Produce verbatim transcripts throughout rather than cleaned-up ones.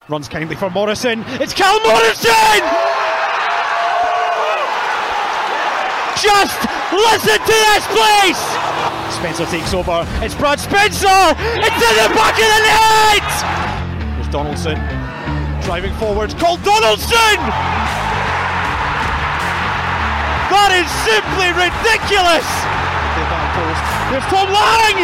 Runs kindly for Morrison. It's Cal Morrison! Just listen to this, please! Spencer takes over. It's Brad Spencer! It's in the back of the net! There's Donaldson driving forward. Cole Donaldson! That is simply ridiculous! There's Tom Lang!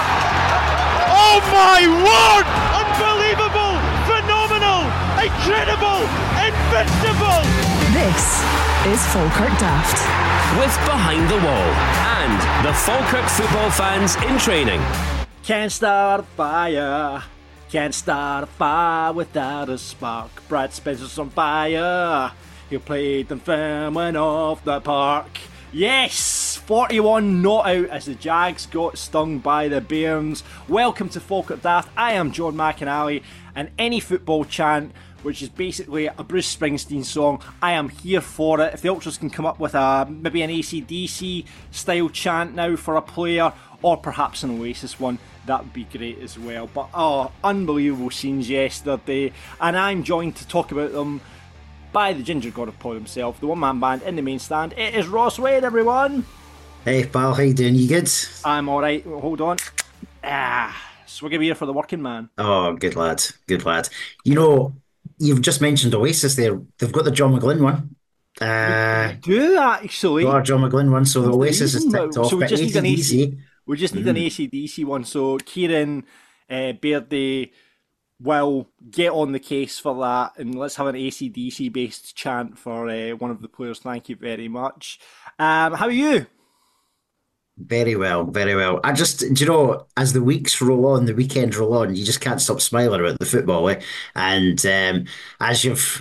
Oh my word! Unbelievable! Phenomenal! Incredible! Invincible! This is Falkirk Daft. With Behind the Wall and the Falkirk football fans in training. Can't start a fire, can't start a fire without a spark. Brad Spencer's on fire, he played them firm went off the park. Yes, forty-one not out as the Jags got stung by the Bairns. Welcome to Falkirk Daft. I am John McAnally, and any football chant, which is basically a Bruce Springsteen song, I am here for it. If the Ultras can come up with a maybe an A C D C style chant now for a player, or perhaps an Oasis one, that would be great as well. But oh, unbelievable scenes yesterday, and I'm joined to talk about them by the Ginger God of Pod himself, the one-man band in the main stand. It is Ross Wade, everyone. Hey pal, how you doing? You good? I'm alright, hold on. Ah, swig of beer for the working man. Oh, good lad, good lad. You know, you've just mentioned Oasis there. They've got the John McGlynn one. Uh, do actually. Got our John McGlynn one, so the Oasis is ticked so off. we But just need an A C D C. A C D C. We just need Mm. an A C D C one. So Kieran, uh, Beardy will get on the case for that, and let's have an A C D C based chant for uh, one of the players. Thank you very much. Um, how are you? Very well, very well. I just, do you know, as the weeks roll on, the weekends roll on, you just can't stop smiling about the football, eh? And um, as you've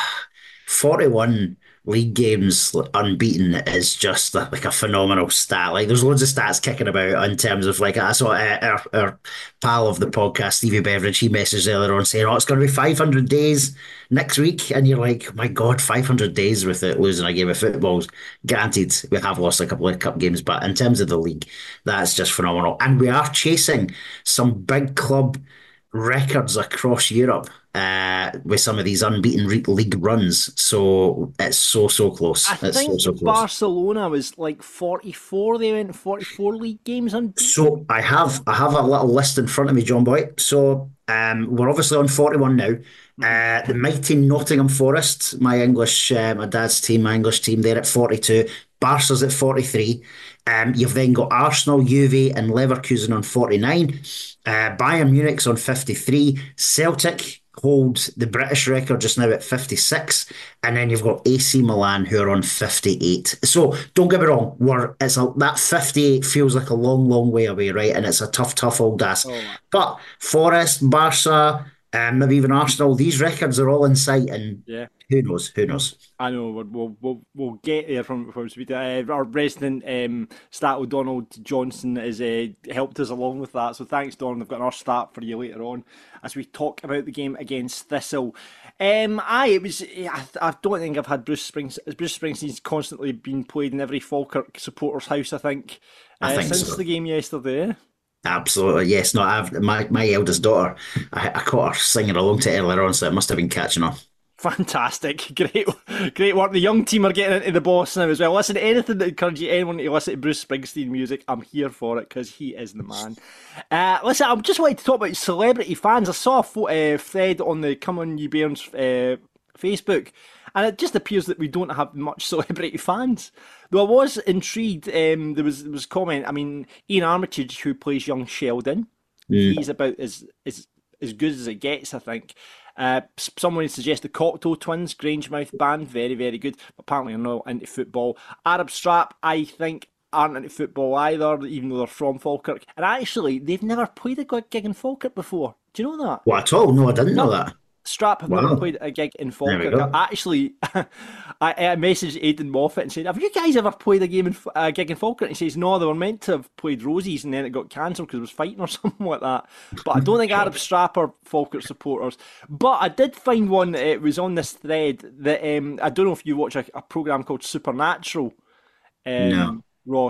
forty-one league games unbeaten is just like, like a phenomenal stat. Like there's loads of stats kicking about in terms of like I saw uh, our, our pal of the podcast, Stevie Beveridge, he messaged earlier on saying, "Oh, it's going to be five hundred days next week," and you're like, "My God, five hundred days without losing a game of football." Granted, we have lost a couple of cup games, but in terms of the league, that's just phenomenal. And we are chasing some big club records across Europe uh, with some of these unbeaten re- league runs. So it's so, so close. I it's think so, so close. Barcelona was like forty-four. They went forty-four league games unbeaten. So I have I have a little list in front of me, John Boy. So um, we're obviously on forty-one now. Uh, the mighty Nottingham Forest, my English, uh, my dad's team, my English team, they're at forty-two. Barca's at forty-three. Um, you've then got Arsenal, Juve, and Leverkusen on forty-nine. Uh, Bayern Munich's on fifty-three. Celtic hold the British record just now at fifty-six, and then you've got A C Milan who are on fifty-eight. So don't get me wrong, we're it's a, that fifty-eight feels like a long, long way away, right? And it's a tough, tough old ask. Oh. But Forest, Barca, and maybe even Arsenal, these records are all in sight, and Yeah. who knows? Who knows? I know we'll we'll we'll, we'll get there from from speed. Uh, our resident um, stat O'Donnell Johnson has uh, helped us along with that. So thanks, Don. We've got another stat for you later on as we talk about the game against Thistle. Um, I it was I, I don't think I've had Bruce Springs Bruce Springsteen's constantly been played in every Falkirk supporter's house. I think, uh, I think since so. the game yesterday. Absolutely, yes. No, I've my my eldest daughter. I, I caught her singing along to it earlier on, so it must have been catching her. Fantastic, great, great work. The young team are getting into the boss now as well. Listen, anything that encourages anyone to listen to Bruce Springsteen music, I'm here for it because he is the man. Uh, listen, I just wanted to talk about celebrity fans. I saw a pho- uh, thread on the Come On You Bairns uh, Facebook, and it just appears that we don't have much celebrity fans. Though I was intrigued, um, there was there was comment. I mean, Ian Armitage, who plays young Sheldon, Mm. he's about as as as good as it gets, I think. Uh, someone suggested Cocteau Twins, Grangemouth band, very, very good. But apparently, they're not into football. Arab Strap, I think, aren't into football either, even though they're from Falkirk. And actually, they've never played a gig in Falkirk before. Do you know that? What at all? No, I didn't know No. that. Strap have Wow. never played a gig in There we Falkirk. go. Actually, I, I messaged Aidan Moffat and said, "Have you guys ever played a game in a gig in Falkirk?" And he says, "No, they were meant to have played Rosie's, and then it got cancelled because it was fighting or something like that." But I don't think Arab Strap are Falkirk supporters. But I did find one. It was on this thread that um, I don't know if you watch a, a program called Supernatural, um, No. Ross.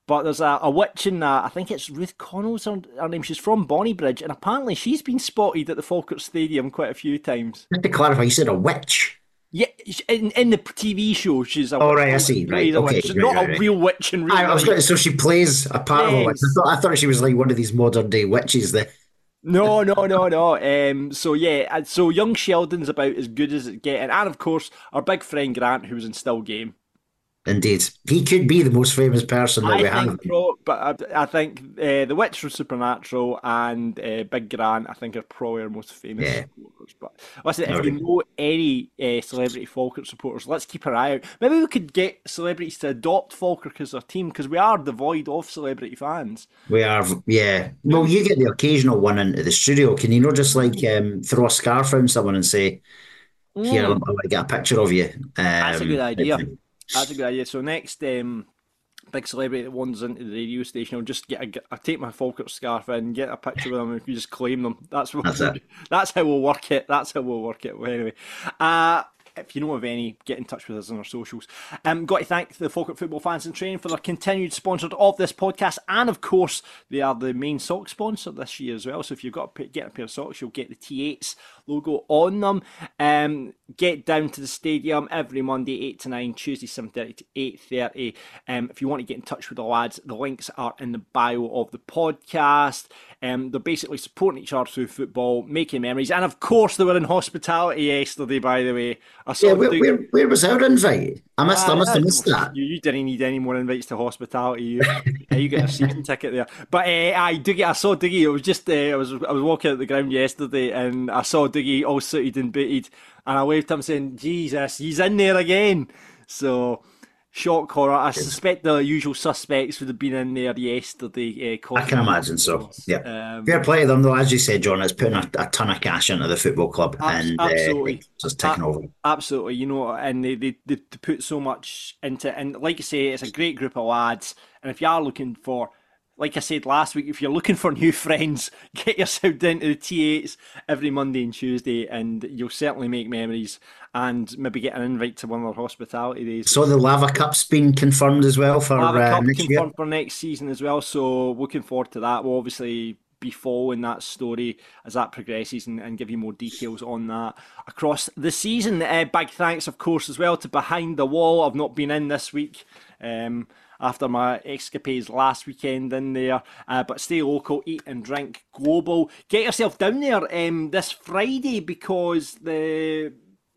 But there's a, a witch in that. I think it's Ruth Connell's her, her name. She's from Bonnybridge, and apparently she's been spotted at the Falkirk Stadium quite a few times. Just to clarify, you said a witch. Yeah, in, in the T V show, she's a Oh, witch. right, I see. Right, a okay. witch. She's Right, not right, a right. real witch in real I, I was life. going to, so she plays a part of a witch. I Yes. thought, I thought she was like one of these modern day witches there. No, no, no, no. Um, so yeah, and so young Sheldon's about as good as it's getting, and of course our big friend Grant, who was in Still Game. Indeed. He could be the most famous person that I we think, have. pro, but I, I think uh, the Witch from Supernatural and uh, Big Grant, I think, are probably our most famous Yeah. supporters. But listen, if Alright. you know any uh, celebrity Falkirk supporters, let's keep our eye out. Maybe we could get celebrities to adopt Falkirk as their team because we are devoid of celebrity fans. We are, yeah. Well, you get the occasional one into the studio. Can you not just like um, throw a scarf around someone and say, here, I Mm, want to get a picture of you? Um, that's a good idea. type thing. That's a good idea. So next, um, big celebrity that wanders into the radio station, I'll just get a, I take my Falkirk scarf in, get a picture with them, and you just claim them. That's what That's we'll, it. that's how we'll work it. That's how we'll work it. Well, anyway, uh, if you know of any, get in touch with us on our socials. Um, got to thank the Falkirk Football Fans in Training for their continued sponsor of this podcast, and of course, they are the main sock sponsor this year as well. So if you've got to get a pair of socks, you'll get the T eights logo on them. Um, get down to the stadium every Monday, eight to nine, Tuesday, seven thirty to eight thirty. Um, if you want to get in touch with the lads, the links are in the bio of the podcast. Um, they're basically supporting each other through football, making memories, and of course they were in hospitality yesterday, by the way. I saw Yeah, where, Doug- where, where was our invite? I must, I must have missed that. you, you didn't need any more invites to hospitality. You, yeah, you get a season ticket there. But uh, I Dougie, I saw Dougie. It was just uh, I was I was walking at the ground yesterday, and I saw Dougie all suited and booted, and I waved to him saying, "Jesus, he's in there again." So. Shock horror. I suspect the usual suspects would have been in there yesterday. Uh, I can imagine so. Yeah. Um, Fair play to them, though. As you said, John, it's putting a, a ton of cash into the football club, Abs- and absolutely. uh, just ticking A- over. Absolutely, you know, and they, they, they, they put so much into it. And like I say, it's a great group of lads. And if you are looking for, like I said last week, if you're looking for new friends, get yourself down to the T eights every Monday and Tuesday, and you'll certainly make memories and maybe get an invite to one of their hospitality days. So the Lava Cup's been confirmed as well for Lava uh, Cup next year. confirmed for next season as well, so looking forward to that. We'll obviously be following that story as that progresses and, and give you more details on that across the season. Uh, big thanks, of course, as well to Behind the Wall. I've not been in this week um, after my escapades last weekend in there, uh, but stay local, eat and drink global. Get yourself down there um, this Friday because the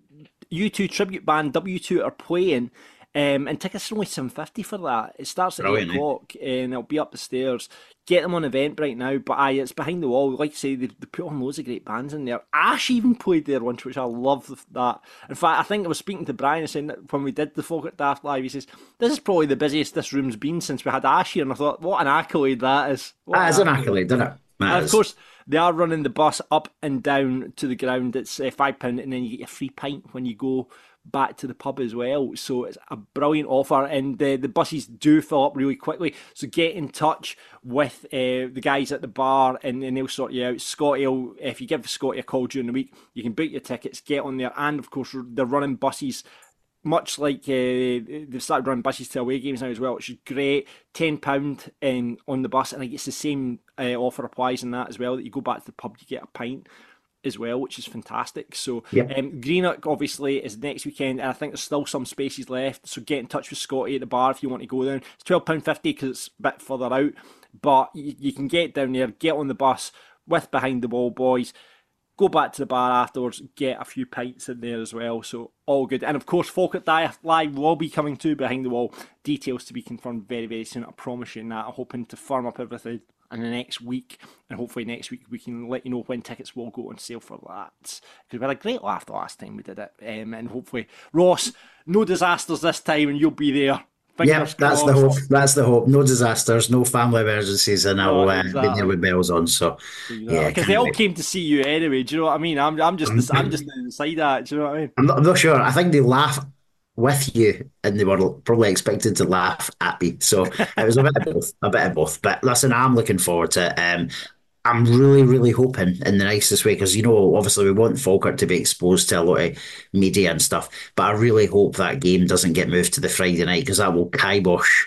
U two tribute band W two are playing, um, and tickets are only seven fifty for that. It starts at Brilliant, eight eh? o'clock, and it'll be up the stairs. Get them on Eventbrite now, but aye, it's Behind the Wall. Like I say, they, they put on loads of great bands in there. Ash even played there once, which I love that. In fact, I think I was speaking to Brian saying that when we did the Folk at Daft Live, he says, this is probably the busiest this room's been since we had Ash here, and I thought, what an accolade that is. What That is an accolade, doesn't it? That And is. of course, they are running the bus up and down to the ground. It's uh, five pound, and then you get your free pint when you go back to the pub as well. So it's a brilliant offer, and uh, the buses do fill up really quickly. So get in touch with uh, the guys at the bar, and, and they'll sort you out. Scotty, will, if you give Scotty a call during the week, you can book your tickets, get on there, and of course they're running buses. Much like uh, they've started running buses to away games now as well, which is great. ten pounds um, on the bus, and I guess the same uh, offer applies in that as well, that you go back to the pub, you get a pint as well, which is fantastic. So Yep. um, Greenock obviously is next weekend, and I think there's still some spaces left, so get in touch with Scotty at the bar if you want to go down. It's twelve pounds fifty because it's a bit further out, but you, you can get down there, get on the bus with Behind the Wall boys, go back to the bar afterwards, get a few pints in there as well. So all good. And of course, Folk at Daft Live will be coming to Behind the Wall. Details to be confirmed very, very soon. I promise you that. I'm hoping to firm up everything in the next week, and hopefully next week we can let you know when tickets will go on sale for that. Because we had a great laugh the last time we did it. Um, and hopefully, Ross, no disasters this time, and you'll be there. Yeah, Fingers that's the crossed. hope. That's the hope. No disasters, no family emergencies, and I'll No, uh, be exactly. there with bells on. So, yeah, Because can't they all wait. came to see you anyway. Do you know what I mean? I'm, I'm just, I'm just inside that. Do you know what I mean? I'm not, I'm not sure. I think they laugh with you, and they were probably expected to laugh at me. So it was a bit of both, a bit of both. But listen, I'm looking forward to it. Um, I'm really, really hoping in the nicest way, because, you know, obviously we want Falkirk to be exposed to a lot of media and stuff, but I really hope that game doesn't get moved to the Friday night, because that will kibosh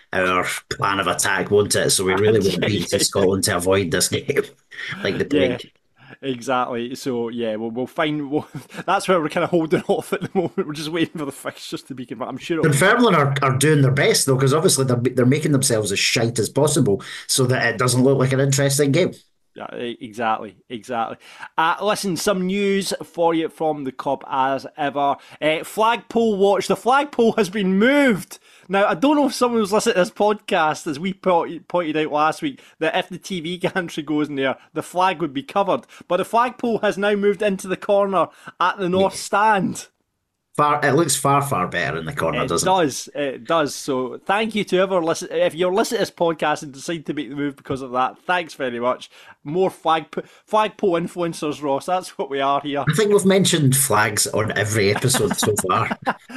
our plan of attack, won't it? So we really won't yeah, be to yeah, Scotland to avoid this game, like the yeah, plague. exactly. So yeah, we'll we'll find. We'll, that's where we're kind of holding off at the moment. We're just waiting for the fixtures to be confirmed. I'm sure it'll be. Dunfermline are, are doing their best though, because obviously they're they're making themselves as shite as possible, so that it doesn't look like an interesting game. Yeah, e- exactly, exactly. Uh, listen, some news for you from the club as ever. Uh, flagpole watch. The flagpole has been moved. Now, I don't know if someone was listening to this podcast, as we po- pointed out last week, that if the T V gantry goes in there, the flag would be covered. But the flagpole has now moved into the corner at the north stand. Far, it looks far, far better in the corner, It doesn't it? does. It does. So thank you to whoever listen. If you're listening to this podcast and decide to make the move because of that, thanks very much. More flag flagpole influencers, Ross. That's what we are here. I think we've mentioned flags on every episode so far.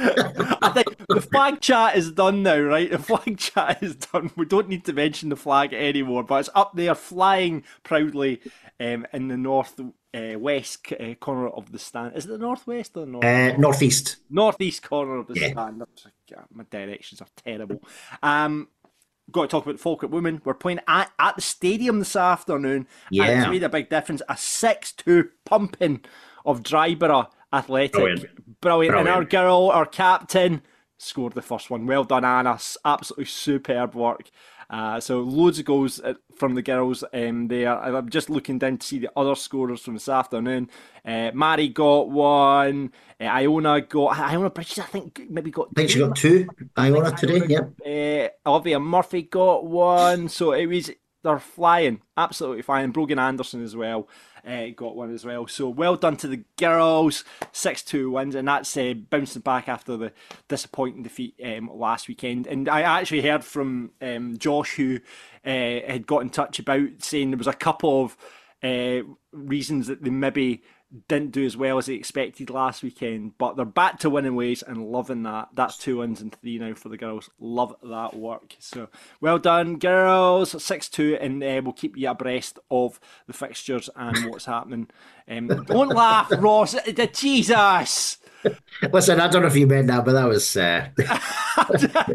I think the flag chat is done now, right? The flag chat is done. We don't need to mention the flag anymore, but it's up there flying proudly um, in the north uh, west uh, corner of the stand. Is it the northwest or the north? Uh, Northeast. Northeast corner of the Yeah. stand. God, my directions are terrible. Um, got to talk about Falkirk Women. We're playing at, at the stadium this afternoon. And it's Yeah. made a big difference. A six two pumping of Dryborough Athletic. Brilliant. Brilliant. And our Brilliant. girl, our captain, scored the first one. Well done, Anna. S- Absolutely superb work. Uh, so loads of goals uh, from the girls um, there. And I'm just looking down to see the other scorers from this afternoon. Uh, Mary got one. Uh, Iona got Iona Bridges. I think maybe got. I think she got two. Iona today. Yep. Uh, Olivia Murphy got one. So it was they're flying, absolutely flying. Brogan Anderson as well. Uh, got one as well. So well done to the girls. six two wins, and that's uh, bouncing back after the disappointing defeat um, last weekend. And I actually heard from um, Josh, who uh, had got in touch about saying there was a couple of uh, reasons that they maybe didn't do as well as they expected last weekend, but they're back to winning ways and loving that. That's two wins and three now for the girls. Love that work. So well done, girls. six two, and uh, we'll keep you abreast of the fixtures and what's happening. Um, don't laugh, Ross. Jesus. Listen, I don't know if you meant that, but that was uh, that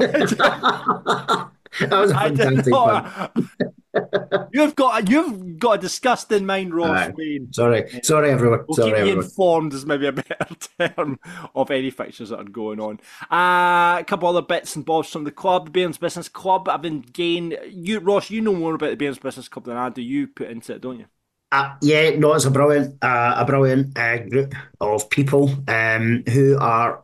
was, that was a I did fantastic not. one. You've got you've got a disgusting mind, Ross. Right. Wayne. Sorry, sorry, everyone. We'll Sorry, keep you everyone. informed is maybe a better term of any fixtures that are going on. Uh, a couple other bits and bobs from the club, the Bairns Business Club. I've been gained. You, Ross, you know more about the Bairns Business Club than I do. You put into it, don't you? Uh, yeah, no, it's a brilliant, uh, a brilliant uh, group of people um, who are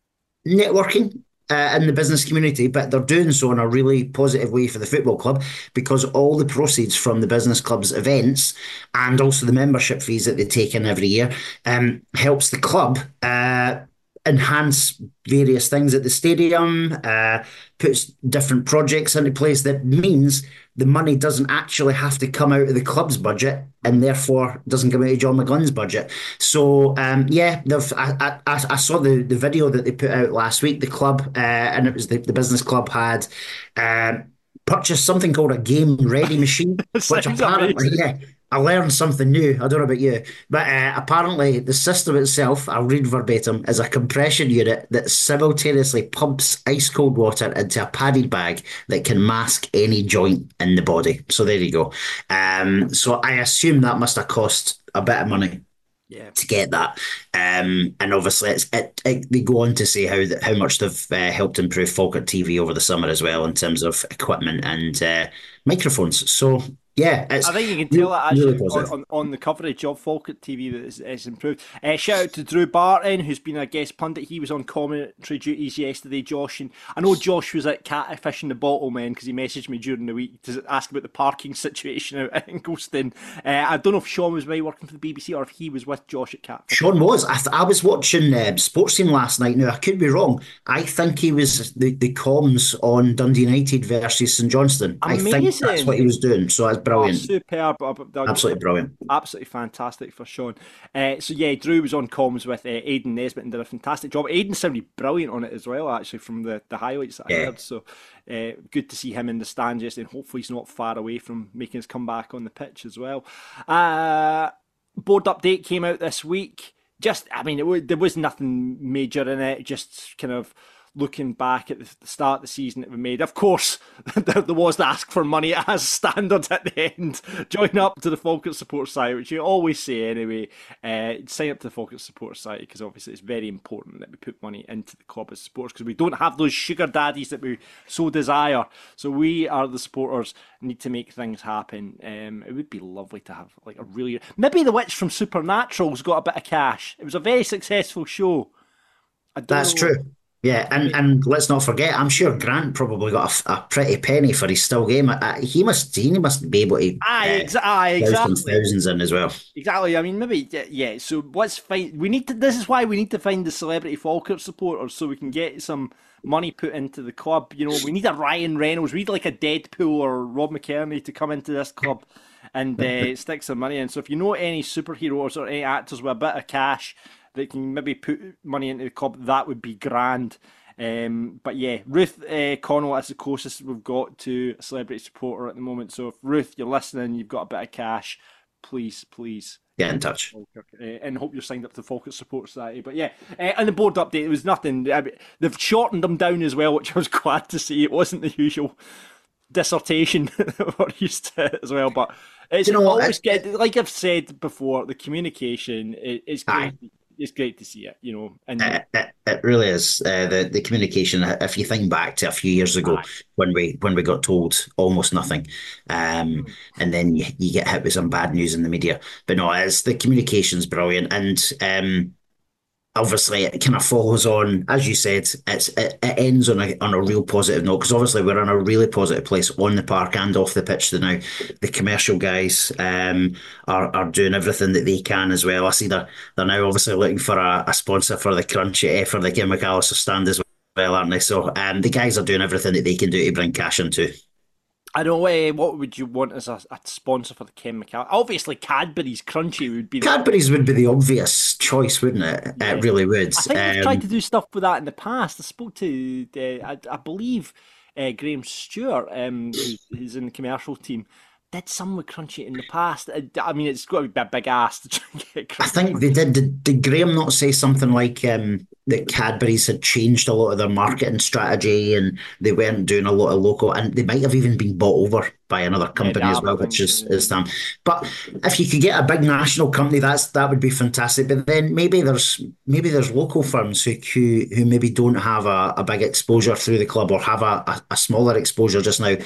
networking uh, in the business community, but they're doing so in a really positive way for the football club because all the proceeds from the business club's events and also the membership fees that they take in every year um, helps the club uh, enhance various things at the stadium, uh, puts different projects into place that means the money doesn't actually have to come out of the club's budget and therefore doesn't come out of John McGunn's budget. So, um, yeah, they've, I, I, I saw the, the video that they put out last week, the club, uh, and it was the, the business club had um, purchased something called a game ready machine, which Sounds apparently, amazing. yeah, I learned something new. I don't know about you, but uh, apparently the system itself, I'll read verbatim, is a compression unit that simultaneously pumps ice cold water into a padded bag that can mask any joint in the body. So there you go. Um, so I assume that must have cost a bit of money Yeah. to get that. Um, and obviously, it's, it, it, they go on to say how that how much they've uh, helped improve Falkirk T V over the summer as well in terms of equipment and uh, microphones. So yeah, it's I think you can re- tell that really actually on, positive. on, on the coverage of Falkirk T V that it's, it's improved. Uh, shout out to Drew Barton, who's been a guest pundit. He was on commentary duties yesterday, Josh. And I know Josh was at Catfish in the Bottle Men because he messaged me during the week to ask about the parking situation out at Inglestown. Uh, I don't know if Sean was maybe working for the B B C or if he was with Josh at Catfish. Sean was. I, th- I was watching um, Sports Team last night. Now, I could be wrong. I think he was the, the comms on Dundee United versus St Johnstone. I think that's Amazing. what he was doing. So that's Oh, brilliant. superb. Uh, uh, Absolutely brilliant. Absolutely fantastic for Sean. Uh, so yeah, Drew was on comms with uh, Aidan Nesbitt and did a fantastic job. Aidan sounded brilliant on it as well, actually, from the, the highlights that I Yeah. heard. So uh, good to see him in the stand just, and hopefully he's not far away from making his comeback on the pitch as well. Uh, board update came out this week. Just, I mean, it, wa- there was nothing major in it. Just kind of looking back at the start of the season that we made. Of course, there was the ask for money as standard at the end. Join up to the Falkirk Support Society, which you always say anyway. Uh, sign up to the Falkirk Support Society because obviously it's very important that we put money into the club as supporters because we don't have those sugar daddies that we so desire. So we are the supporters, need to make things happen. Um, it would be lovely to have like a really... Maybe the witch from Supernatural's got a bit of cash. It was a very successful show. That's know. true. Yeah, and, and let's not forget, I'm sure Grant probably got a, a pretty penny for his still game. Uh, he must he must be able to aye, uh, exa- aye, exactly. some thousands in as well. Exactly. I mean, maybe yeah. So let's find. We need to. This is why we need to find the celebrity Falkirk supporters so we can get some money put into the club. You know, we need a Ryan Reynolds. We need like a Deadpool or Rob McKerney to come into this club and uh, stick some money in. So if you know any superheroes or any actors with a bit of cash that can maybe put money into the club, that would be grand. Um, but yeah, Ruth uh, Connell, that's the closest we've got to a celebrity supporter at the moment. So if Ruth, you're listening, you've got a bit of cash, please, please get in touch. Uh, and hope you're signed up to the Falkirk Support Society. But yeah, uh, and the board update, it was nothing. I mean, they've shortened them down as well, which I was glad to see. It wasn't the usual dissertation we're used to as well. But it's you know always what? Get, like I've said before, the communication is great. Aye. It's great to see it, you know. And it, it, it really is. Uh, the the communication. If you think back to a few years ago, aye. when we when we got told almost nothing, um, mm. and then you, you get hit with some bad news in the media. But no, it's the communication's brilliant, and um, obviously it kind of follows on, as you said. It's it, it ends on a on a real positive note because obviously we're in a really positive place on the park and off the pitch now. The commercial guys um, are are doing everything that they can as well. I see they're they're now obviously looking for a, a sponsor for the crunch uh, for the Kim McAllister stand as well, aren't they? So um, the guys are doing everything that they can do to bring cash into. I don't know, uh, what would you want as a, a sponsor for the Ken McAllister? Obviously, Cadbury's Crunchy would be... The... Cadbury's would be the obvious choice, wouldn't it? Yeah. It really would. I think um, they've tried to do stuff with that in the past. I spoke to, uh, I, I believe, uh, Graham Stewart, um, who's, who's in the commercial team, did some with Crunchy in the past. I mean, it's got to be a big ass to try and get Crunchy. I think they did. Did, did Graham not say something like um, that Cadbury's had changed a lot of their marketing strategy and they weren't doing a lot of local, and they might have even been bought over by another company yeah, as well, which is, is them. But if you could get a big national company, that's that would be fantastic. But then maybe there's maybe there's local firms who who, who maybe don't have a, a big exposure through the club or have a, a, a smaller exposure just now,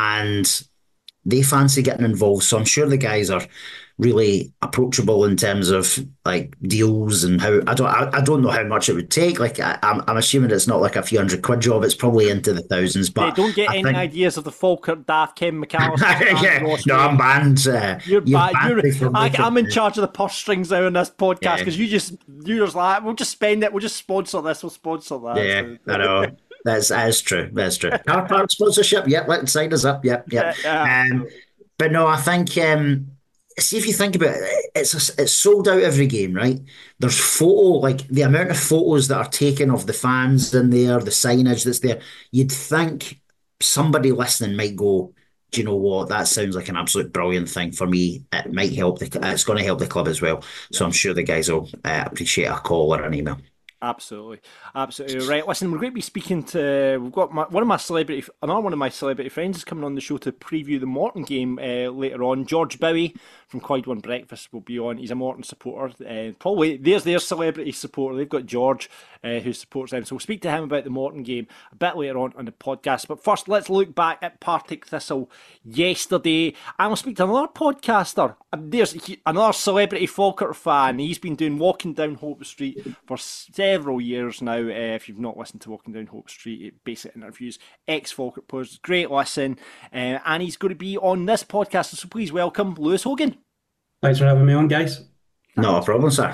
and they fancy getting involved. So I'm sure the guys are really approachable in terms of like deals and how I don't I, I don't know how much it would take. Like I, I'm I'm assuming it's not like a few hundred quid job. It's probably into the thousands. But they don't get I any think... ideas of the Falkirk Daft Ken McAllister. yeah, no, I'm banned. Uh, you're banned. You're, I, I'm in charge of the purse strings now in this podcast because yeah. you just you're just like we'll just spend it. We'll just sponsor this. We'll sponsor that. Yeah, so. I know. That's that's true. That's true. Car park sponsorship. Yep, let's sign us up. Yep, yep. Yeah, yeah. Um, but no, I think. Um, see, if you think about it, it's a, it's sold out every game, right? There's photo, like the amount of photos that are taken of the fans in there, the signage that's there. You'd think somebody listening might go, do you know what? That sounds like an absolute brilliant thing for me. It might help the. It's going to help the club as well. So I'm sure the guys will uh, appreciate a call or an email. Absolutely, absolutely right. Listen, we're going to be speaking to. We've got my, one of my celebrity, another one of my celebrity friends is coming on the show to preview the Morton game uh, later on. George Bowie from Clyde One Breakfast will be on. He's a Morton supporter. Uh, probably there's their celebrity supporter. They've got George uh, who supports them. So we'll speak to him about the Morton game a bit later on on the podcast. But first, let's look back at Partick Thistle yesterday. And we'll speak to another podcaster. There's another celebrity Falkirk fan. He's been doing Walking Down Hope Street for several years now. Uh, if you've not listened to Walking Down Hope Street, it basically interviews ex-Falkirk players. Great listen. Uh, and he's going to be on this podcast. So please welcome Lewis Hogan. Thanks for having me on, guys. Not a problem, sir.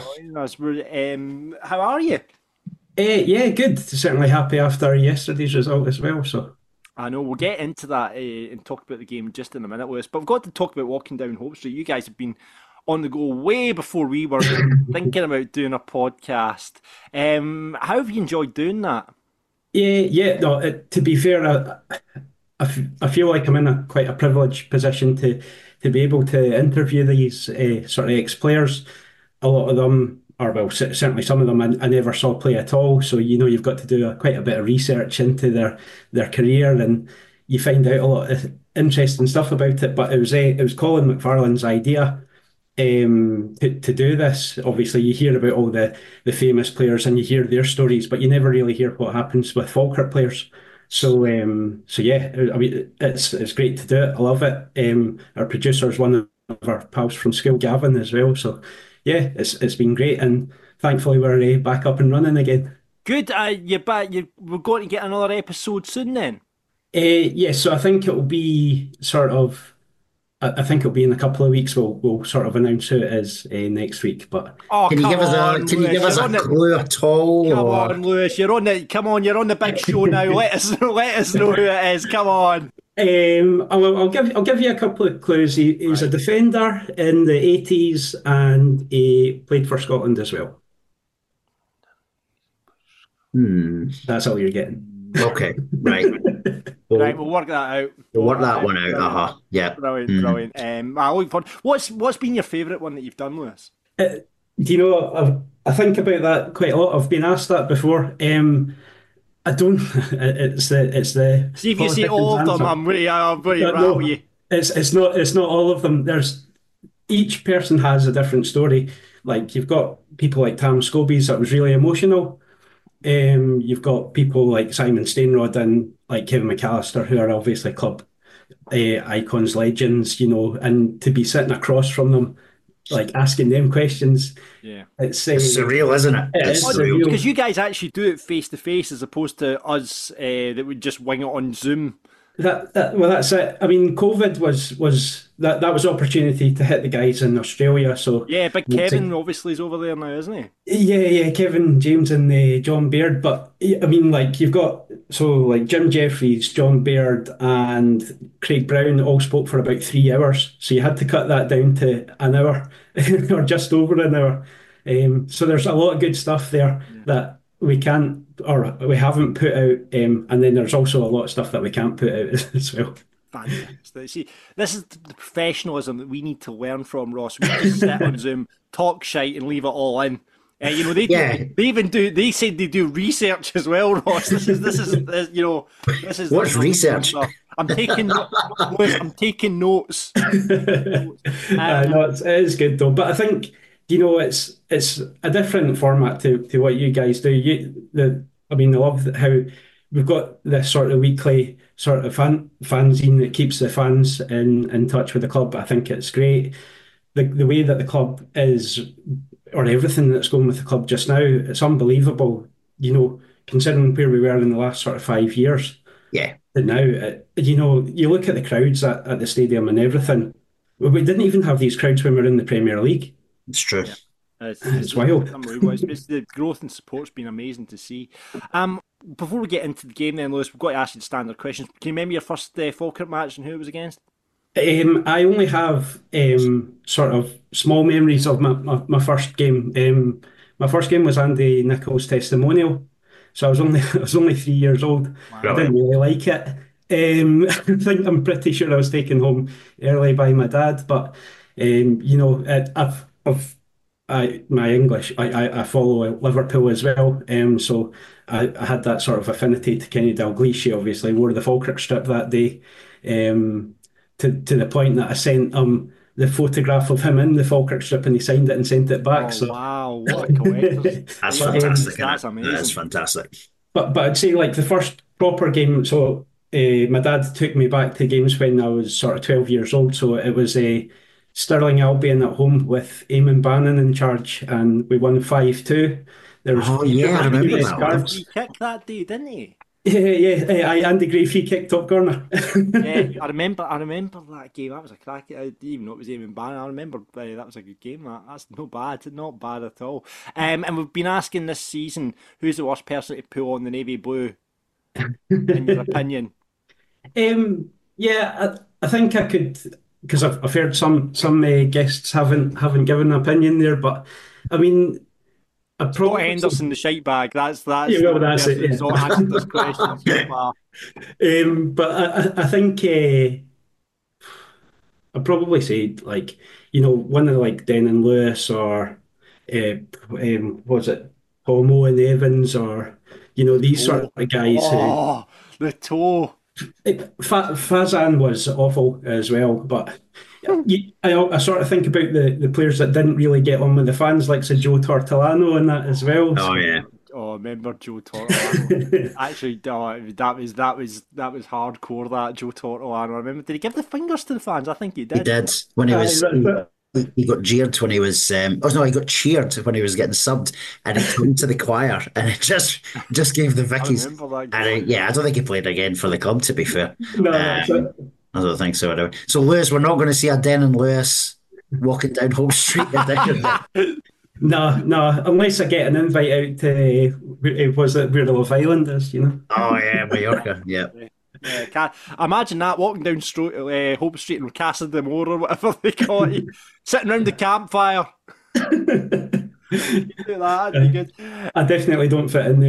Um, how are you? Uh, yeah, good. Certainly happy after yesterday's result as well. So I know we'll get into that uh, and talk about the game just in a minute, Lewis. But we've got to talk about Walking Down Hope Street. You guys have been on the go way before we were thinking about doing a podcast. Um, how have you enjoyed doing that? Yeah, yeah. No, it, to be fair, I, I, I feel like I'm in a quite a privileged position to to be able to interview these uh, sort of ex-players. A lot of them or well, certainly some of them I, I never saw play at all. So you know you've got to do a, quite a bit of research into their their career, and you find out a lot of interesting stuff about it. But it was a, it was Colin McFarlane's idea um, to, to do this. Obviously, you hear about all the, the famous players and you hear their stories, but you never really hear what happens with Falkirk players. So, um, so yeah, I mean, it's it's great to do it. I love it. Um, our producer's one of our pals from school, Gavin, as well. So, yeah, it's it's been great, and thankfully we're uh, back up and running again. Good. Uh, you back. You we're going to get another episode soon then. Uh, yeah, so I think it'll be sort of. I think it'll be in a couple of weeks. We'll we'll sort of announce who it is uh, next week. But oh, can you give us on, a can Lewis, you give us a the, clue at all? Come or? on, Lewis, you're on the come on, you're on the big show now. Let us let us know who it is. Come on. Um, I'll, I'll give I'll give you a couple of clues. He, he's right. a defender in the eighties, and he played for Scotland as well. Hmm. That's all you're getting. Okay, right. We'll, right, we'll work that out. We'll work that one out. Uh huh. Yeah. Brilliant, mm. brilliant. Um, I look forward. What's what's been your favourite one that you've done, Lewis? Uh, do you know? I've, I think about that quite a lot. I've been asked that before. Um, I don't. It's the it's the. See if you see all of them. I'm really I'm really rattle you. It's it's not it's not all of them. There's each person has a different story. Like you've got people like Tam Scobies that was really emotional. Um, you've got people like Simon Stainrod and like Kevin McAllister, who are obviously club uh, icons, legends, you know, and to be sitting across from them, like asking them questions, yeah, it's, uh, it's surreal, isn't it? It it's is surreal because you guys actually do it face to face as opposed to us uh, that would just wing it on Zoom. That, that well, that's it. I mean, COVID was was that that was opportunity to hit the guys in Australia. So yeah, big Kevin obviously is over there now, isn't he? Yeah, yeah, Kevin James and uh, John Baird. But I mean, like you've got so like Jim Jeffries, John Baird, and Craig Brown all spoke for about three hours. So you had to cut that down to an hour or just over an hour. Um, so there's a lot of good stuff there yeah. that we can't or we haven't put out, um, and then there's also a lot of stuff that we can't put out as well. Fantastic. See, this is the professionalism that we need to learn from, Ross. We just sit on Zoom, talk shite, and leave it all in. Uh, you know, they yeah. do, they even do. They said they do research as well, Ross. This is this is this, you know this is what's research? I'm taking I'm taking notes. um, uh, no, it's, it is good though, but I think. You know, it's it's a different format to, to what you guys do. You the I mean, I love how we've got this sort of weekly sort of fan fanzine that keeps the fans in, in touch with the club. I think it's great. The the way that the club is, or everything that's going with the club just now, it's unbelievable. You know, considering where we were in the last sort of five years. Yeah. And now, it, you know, you look at the crowds at, at the stadium and everything. We didn't even have these crowds when we were in the Premier League. It's true. Yeah. It's, it's, it's wild. It's, it's, the growth and support's been amazing to see. Um, before we get into the game then, Lewis, we've got to ask you the standard questions. Can you remember your first uh, Falkirk match and who it was against? Um, I only have um, sort of small memories of my, my, my first game. Um, my first game was Andy Nicholls' testimonial. So I was only I was only three years old. Wow. I didn't really like it. Um, I think I'm pretty sure I was taken home early by my dad, but um, you know, it, I've I've I my English I, I, I follow Liverpool as well, um, so I, I had that sort of affinity to Kenny Dalglish. Obviously, wore the Falkirk strip that day, um, to to the point that I sent him the photograph of him in the Falkirk strip, and he signed it and sent it back. Oh, so wow, what a coincidence! That's fantastic. Um, that's amazing. That's fantastic. But but I'd say like the first proper game. So uh, my dad took me back to games when I was sort of twelve years old. So it was a. Uh, Stirling Albion at home with Eamon Bannon in charge, and we won five two. There was oh yeah, I remember that. One. He kicked that day, didn't he? Yeah, yeah. I Andy Gray free kick top corner. yeah, I remember. I remember that game. That was a crack. I didn't even know it was Eamon Bannon. I remember uh, that was a good game. That that's not bad, not bad at all. Um, and we've been asking this season, who's the worst person to pull on the navy blue? In your opinion? Um, yeah, I, I think I could. Because I've, I've heard some some uh, guests haven't haven't given an opinion there, but I mean, I probably Scott Henderson, the shite bag. That's that's yeah, well, that's it. Yeah. Not answered this question so far. Um, but I, I think uh, I'd probably say like you know one of like Denan Lewis or uh, um, was it Pomo and Evans, or you know these sort Oh, of guys who. oh, the toe. It, Fa Fazan was awful as well, but you, I, I sort of think about the, the players that didn't really get on with the fans, like Sir Joe Tortolano and that as well. Oh So. yeah. Oh, remember Joe Tortolano? Actually, oh, that was that was that was hardcore. That Joe Tortolano. I remember. Did he give the fingers to the fans? I think he He did. did when he Aye, was that's he, it. he got jeered when he was um oh no, he got cheered when he was getting subbed, and he turned to the choir and it just just gave the I Vickies. remember that And game. uh, yeah, I don't think he played again for the club, to be fair. No, that's Um, it. I don't think so anyway. So Lewis, we're not going to see a Den and Lewis walking down Hope Street edition. No, no, unless I get an invite out to, uh, was it where the Love Island is, you know? Oh yeah, Mallorca. Yeah. Yeah, can imagine that walking down Stro- uh, Hope Street in Casa de Mor or whatever they call it, sitting around the campfire. Do that, that'd be good. I definitely don't fit in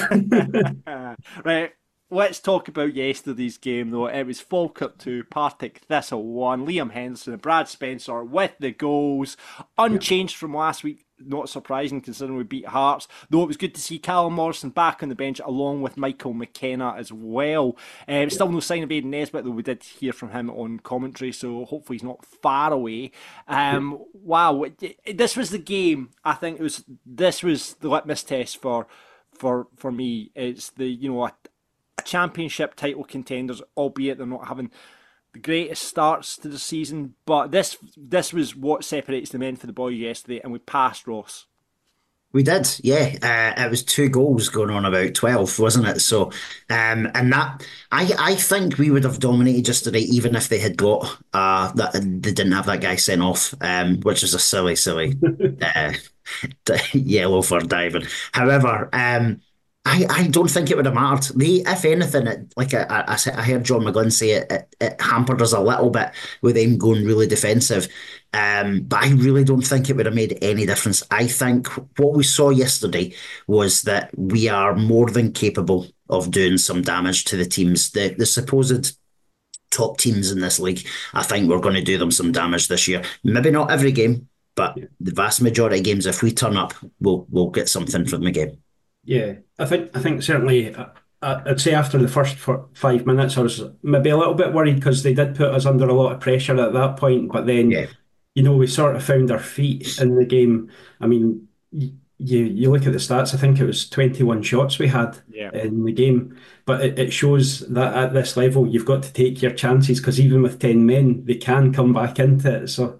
there. Right, let's talk about yesterday's game though. It was Falkirk two, Partick Thistle one. Liam Henderson and Brad Spencer with the goals, unchanged from last week. Not surprising considering we beat Hearts, though it was good to see Callum Morrison back on the bench along with Michael McKenna as well. Um, still no sign of Aidan Nesbitt, though we did hear from him on commentary, so hopefully he's not far away. Um, wow, this was the game. I think it was. This was the litmus test for for for me. It's the you know a, a championship title contenders, albeit they're not having the greatest starts to the season, but this this was what separates the men for the boys yesterday, and we passed Ross. We did, yeah. Uh, it was two goals going on about twelve, wasn't it? So, um, and that I I think we would have dominated yesterday, even if they had got uh that they didn't have that guy sent off, um, which is a silly, silly uh, yellow for diving. However, um. I, I don't think it would have mattered. They, if anything, it, like I, I, I heard John McGlynn say, it, it, it hampered us a little bit with them going really defensive. Um, but I really don't think it would have made any difference. I think what we saw yesterday was that we are more than capable of doing some damage to the teams, the, the supposed top teams in this league. I think we're going to do them some damage this year. Maybe not every game, but the vast majority of games, if we turn up, we'll we'll get something from the game. Yeah, I think I think certainly uh, I'd say after the first four, five minutes I was maybe a little bit worried because they did put us under a lot of pressure at that point. But then, Yeah. you know, we sort of found our feet in the game. I mean, y- you you look at the stats. I think it was twenty-one shots we had Yeah. in the game, but it, it shows that at this level you've got to take your chances because even with ten men, they can come back into it. So,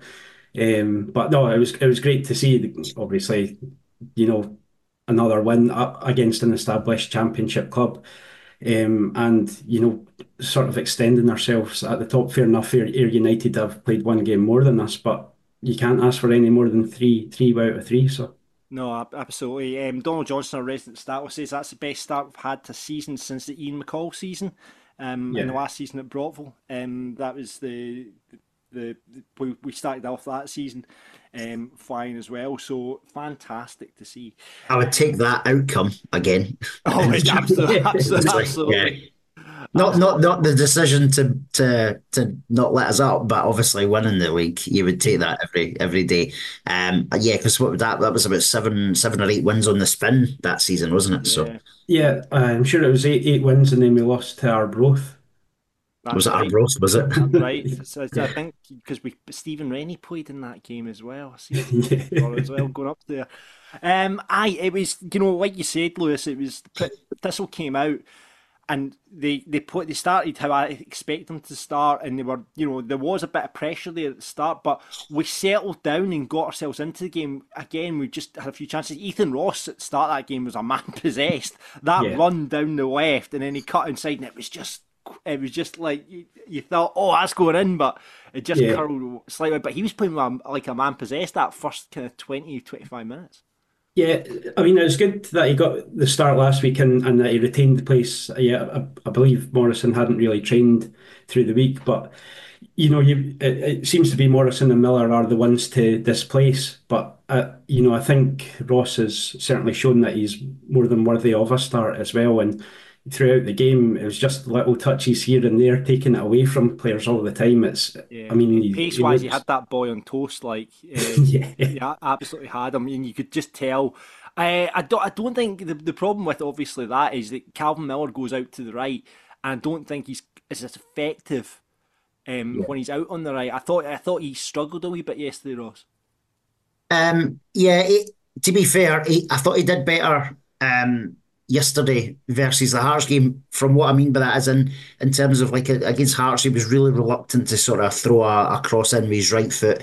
um, but no, it was it was great to see. Obviously, you know, another win up against an established championship club, um, and you know, sort of extending ourselves at the top. Fair enough, Ayr, Ayr United have played one game more than us, but you can't ask for any more than three, three out of three. So No, ab- absolutely. Um, Donald Johnson, our resident stat, says that's the best start we've had to season since the Ian McCall season. Um, in the yeah, last season at Brockville, um, that was the the, the we, we started off that season, um, flying as well. So fantastic to see. I would take that outcome again. Oh, it's absolutely, absolutely, It's like, absolutely. yeah. Not not not the decision to to to not let us up, but obviously winning the league, you would take that every every day. Um, yeah, because what that that was about seven seven or eight wins on the spin that season, wasn't it? So Yeah, yeah. I'm sure it was eight eight wins, and then we lost to Arbroath. was that's it right. Arbroath? Was it? That's right. So, so I think because we Stephen Rennie played in that game as well. I see Yeah. as well going up there. Um, aye, it was you know like you said, Lewis. It was Thistle came out and they they put they started how I expect them to start, and they were you know there was a bit of pressure there at the start, but we settled down and got ourselves into the game again. We just had a few chances. Ethan Ross at the start of that game was a man possessed. That Yeah. run down the left, and then he cut inside, and it was just it was just like you, you thought, oh, that's going in, but it just Yeah. curled slightly. But he was playing with a- like a man possessed that first kind of twenty, twenty-five minutes. Yeah, I mean, it was good that he got the start last week and, and that he retained the place. Yeah, I, I believe Morrison hadn't really trained through the week, but you know, you it, it seems to be Morrison and Miller are the ones to displace. But uh, you know, I think Ross has certainly shown that he's more than worthy of a start as well. And throughout the game. It was just little touches here and there, taking it away from players all the time. It's, I Yeah, mean, he, pace he wise, he looks, had that boy on toast. Like, uh, yeah, yeah, absolutely had him, and you could just tell. I, I don't, I don't think the the problem with obviously that is that Calvin Miller goes out to the right, and I don't think he's is as effective um, Yeah. when he's out on the right. I thought, I thought he struggled a wee bit yesterday, Ross. Um, yeah, it, to be fair, he, I thought he did better um, yesterday versus the Hearts game. From what I mean by that is in in terms of like against Hearts, he was really reluctant to sort of throw a, a cross in with his right foot.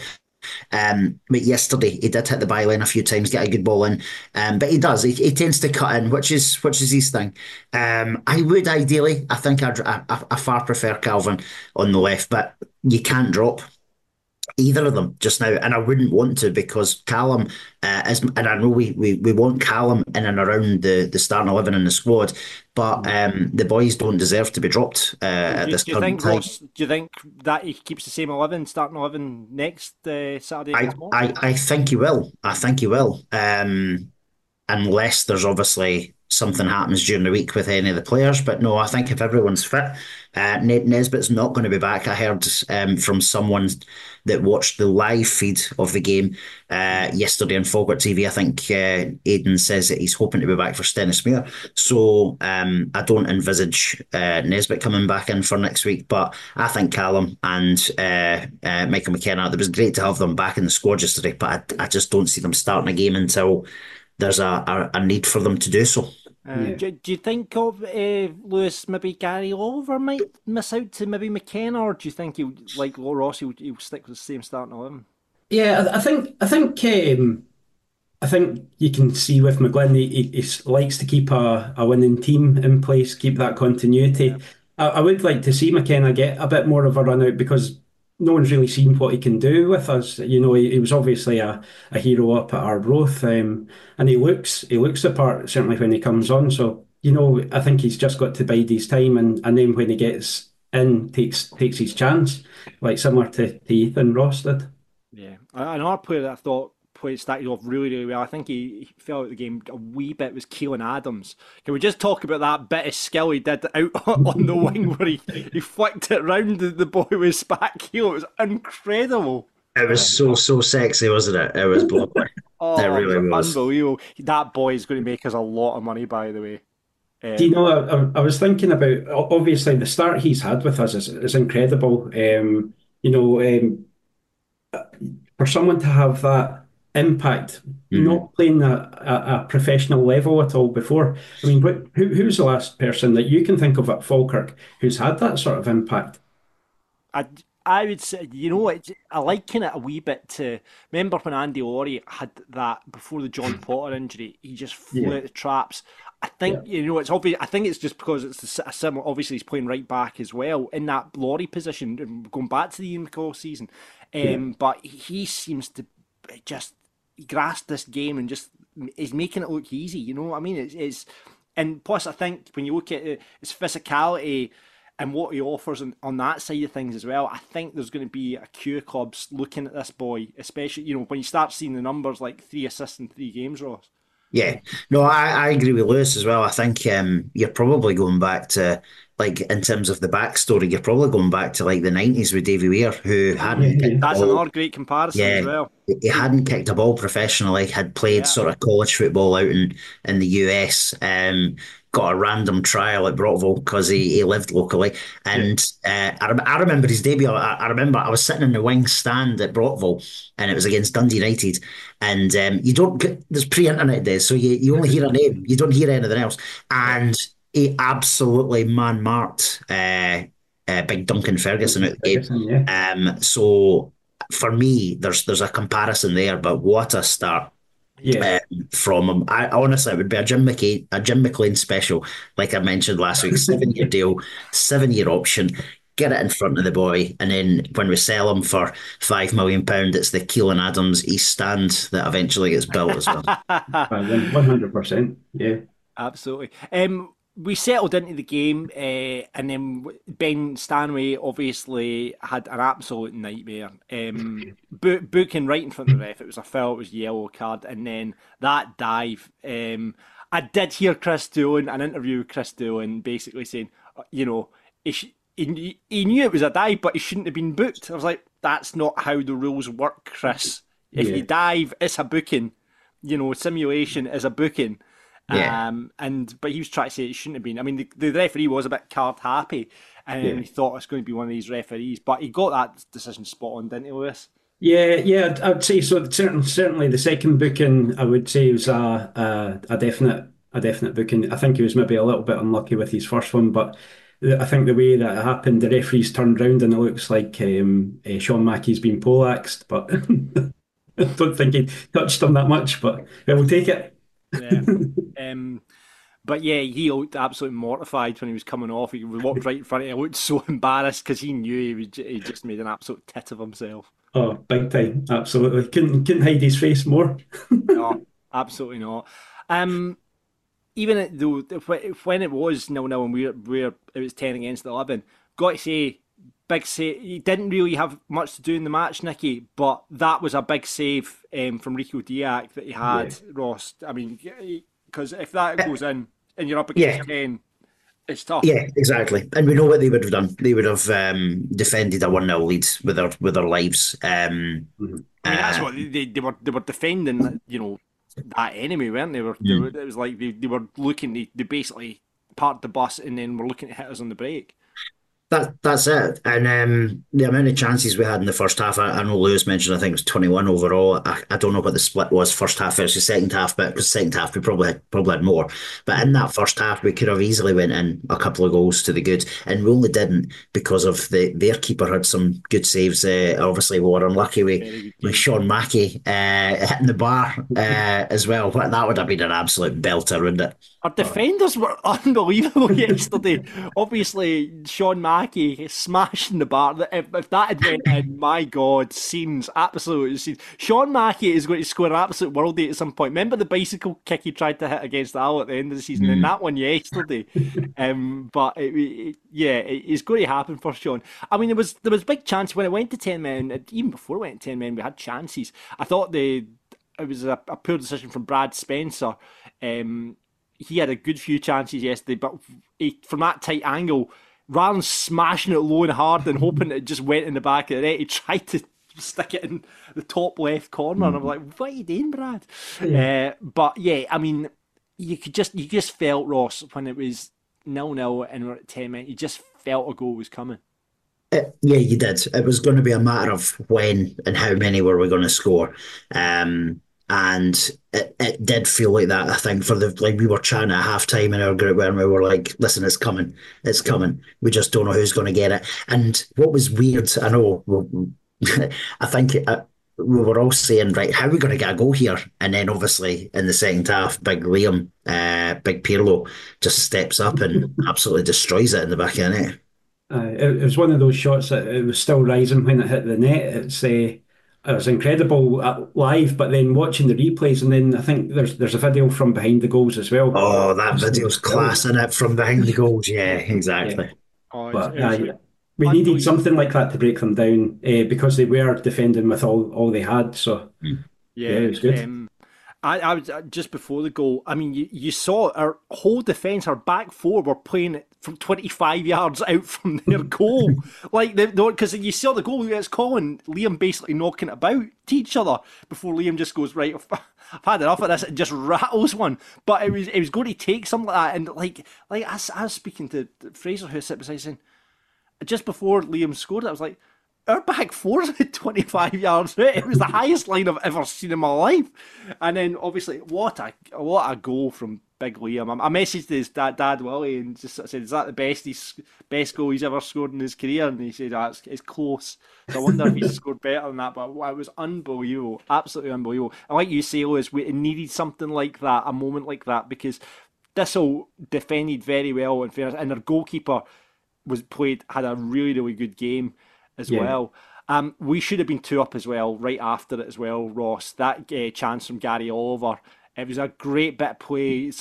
Um, but yesterday he did hit the byline a few times, get a good ball in. Um, but he does. He, he tends to cut in, which is which is his thing. Um, I would ideally, I think I'd, I, I I far prefer Calvin on the left, but you can't drop either of them just now, and I wouldn't want to because Callum uh, is, and I know we, we we want Callum in and around the the starting eleven in the squad, but um, the boys don't deserve to be dropped uh, Do at you, this do you current think time. Ross? Do you think that he keeps the same eleven, starting eleven next uh, Saturday I, against Morecambe? I I think he will. I think he will. Um, unless there's obviously something happens during the week with any of the players. But no, I think if everyone's fit, uh, Nate Nesbitt's not going to be back. I heard um, from someone that watched the live feed of the game uh, yesterday on Falkirk T V. I think uh, Aidan says that he's hoping to be back for Stennismere. So um, I don't envisage uh, Nesbitt coming back in for next week. But I think Callum and uh, uh, Michael McKenna, it was great to have them back in the squad yesterday, but I, I just don't see them starting a game until there's a, a, a need for them to do so. Uh, yeah. do, do you think of uh, Lewis, maybe Gary Oliver might miss out to maybe McKenna, or do you think he'll, like Ross, he'll, he'll stick with the same starting eleven? Yeah, I, I think I think um, I think you can see with McGlynn, he, he, he likes to keep a, a winning team in place, keep that Yeah, continuity. I, I would like to see McKenna get a bit more of a run out because no one's really seen what he can do with us. You know, he, he was obviously a, a hero up at Arbroath, um, and he looks he looks the part certainly when he comes on. So you know, I think he's just got to bide his time, and, and then when he gets in, takes takes his chance, like similar to, to Ethan Ross did. yeah. Another player that I thought played started off really, really well. I think he, he fell out of the game a wee bit was Keelan Adams. Can we just talk about that bit of skill he did out on the wing where he, he flicked it round the, the boy with his back heel? It was incredible. It was so, so sexy, wasn't it? It was lovely. It Oh, it was really was. unbelievable. That boy is going to make us a lot of money, by the way. Do you Um, know, I, I was thinking about obviously the start he's had with us is, is incredible. Um, you know, um, for someone to have that impact, Mhm. not playing at a, a professional level at all before. I mean, wh- who, who's the last person that you can think of at Falkirk who's had that sort of impact? I, I would say, you know what, I liken it a wee bit to, remember when Andy Laurie had that before the John Potter injury, he just flew Yeah, out the traps. I yeah, think, you know, it's obvious, I think it's just because it's a similar, obviously he's playing right back as well, in that Laurie position, and going back to the Ian McCall season. yeah, Um, but he seems to just grasp this game and just is making it look easy, you know what I mean? It's, it's and plus I think when you look at it, his physicality and what he offers on, on that side of things as well, I think there's going to be a queue of clubs looking at this boy, especially, you know, when you start seeing the numbers like three assists in three games, Ross. Yeah, no, I, I agree with Lewis as well. I think um, you're probably going back to, like, in terms of the backstory, you're probably going back to like the nineties with Davy Weir, who yeah, hadn't yeah, kicked a That's ball. another great comparison as Yeah, well. he hadn't kicked a ball professionally, had played Yeah. sort of college football out in, in the U S, um, got a random trial at Brockville because he, he lived locally. yeah. And uh, I, rem- I remember his debut. I, I remember I was sitting in the wing stand at Brockville and it was against Dundee United. And um, you don't get, there's pre-internet days, so you, you only hear a name, you don't hear anything else. And he absolutely man-marked uh, uh, big Duncan Ferguson out the game. Ferguson, yeah. Um, so for me, there's there's a comparison there, but what a start Yeah. um, from him. I honestly, it would be a Jim McCain, a Jim McLean special, like I mentioned last week. Seven year deal, seven year option. Get it in front of the boy, and then when we sell him for five million pound, it's the Keelan Adams East Stand that eventually gets built as well. One hundred percent. Yeah. Absolutely. Um, we settled into the game, uh, and then Ben Stanway obviously had an absolute nightmare. Um, bo- booking right in front of the ref. It was a foul. It was a yellow card, and then that dive. Um, I did hear Chris Doolan, an interview with Chris Doolan, basically saying, you know, he, sh- he, he knew it was a dive, but he shouldn't have been booked. I was like, that's not how the rules work, Chris. If Yeah. you dive, it's a booking. You know, simulation is a booking. Yeah. Um, and but he was trying to say it shouldn't have been. I mean, the, the referee was a bit card happy, and Yeah. he thought it was going to be one of these referees, but he got that decision spot on, didn't he, Lewis? Yeah, yeah, I'd, I'd say so. Certainly, certainly, the second booking, I would say, was a, a a definite a definite booking. I think he was maybe a little bit unlucky with his first one, but the, I think the way that it happened, the referees turned round and it looks like um, uh, Sean Mackey's been poleaxed, but I don't think he touched him that much. But yeah, we'll take it. Yeah. um, but yeah, he looked absolutely mortified when he was coming off. He walked right in front of him. He looked so embarrassed because he knew he, was, he just made an absolute tit of himself. Oh, big time, absolutely. Couldn't couldn't hide his face more. No, absolutely not. Um, even at, though when it was nil nil and we were, we were it was ten against eleven, got to say, big save. He didn't really have much to do in the match, Nicky, but that was a big save um, from Rico Diak that he had, Yeah. Ross. I mean, because if that goes in and you're up Yeah. against ten, it's tough. Yeah, exactly. And we know what they would have done. They would have um, defended a one nil lead with their with their lives. Um, I mean, that's uh, what they, they were. They were defending, you know, that anyway, weren't they? Were, they Mm. were it was like they, they were looking. They, they basically parked the bus and then were looking to hit us on the break. That that's it. And um, the amount of chances we had in the first half, I, I know Lewis mentioned, I think it was twenty-one overall. I, I don't know what the split was first half versus second half, but because second half we probably had, probably had more. But in that first half, we could have easily went in a couple of goals to the good, and we only didn't because of the their keeper had some good saves. Uh, obviously, we were unlucky with, Very good with game. Sean Mackey uh, hitting the bar uh, as well. But that would have been an absolute belter, wouldn't it? Our defenders were unbelievable yesterday. Obviously, Sean Mackey smashing the bar. If, if that had went in, my God, scenes, absolute scenes. Sean Mackey is going to score an absolute worldie at some point. Remember the bicycle kick he tried to hit against Al at the end of the season, and that one yesterday. um, but it, it, yeah, it, it's going to happen for Sean. I mean, there was there was big chance when it went to ten men. Even before it went to ten men, we had chances. I thought the it was a, a poor decision from Brad Spencer. Um, he had a good few chances yesterday, but he, from that tight angle, rather than smashing it low and hard and hoping it just went in the back of the net, he tried to stick it in the top left corner. And I'm like, what are you doing, Brad? Uh, but yeah, I mean, you could just you just felt, Ross, when it was nil nil and we're at ten minutes, you just felt a goal was coming. It, yeah, you did. It was going to be a matter of when and how many were we going to score. Um, and it, it did feel like that, I think, for the like we were chatting at half time in our group when we were like, listen, it's coming. It's coming. We just don't know who's going to get it. And what was weird, I know, well, I think uh, we were all saying, right, how are we going to get a goal here? And then obviously in the second half, big Liam, uh, big Pirlo just steps up and absolutely destroys it in the back of the net. Uh, it, it was one of those shots that it was still rising when it hit the net. It's uh, it was incredible at live, but then watching the replays, and then I think there's there's a video from behind the goals as well. Oh, that video's class in it from behind the goals. Yeah, exactly. Yeah. Oh, it was- But it was uh, we needed unbelievable. something like that to break them down uh, because they were defending with all, all they had. So Yeah, Yeah, it was good. Um, I, I was uh, just before the goal. I mean, you, you saw our whole defence, our back four, were playing it from twenty-five yards out from their goal. Like, because you saw the goal, it's Colin, Liam basically knocking it about to each other before Liam just goes, right, I've, I've had enough of this, and just rattles one. But it was it was going to take something like that. And like, like I, was- I was speaking to Fraser, who sat beside, saying, just before Liam scored, I was like, our back four's at twenty-five yards out. It was the highest line I've ever seen in my life. And then obviously, what a what a goal from Big Liam. I, I messaged his dad, dad Willie, and just sort of said, "Is that the best he's best goal he's ever scored in his career?" And he said, ah, it's, "It's close." So I wonder if he's scored better than that. But wow, it was unbelievable, absolutely unbelievable. And like you say, Lewis, we needed something like that, a moment like that, because Thistle defended very well in fairness, and their goalkeeper was played had a really really good game as Yeah. well. Um, we should have been two up as well right after it as well, Ross. That uh, chance from Gary Oliver, it was a great bit of play, some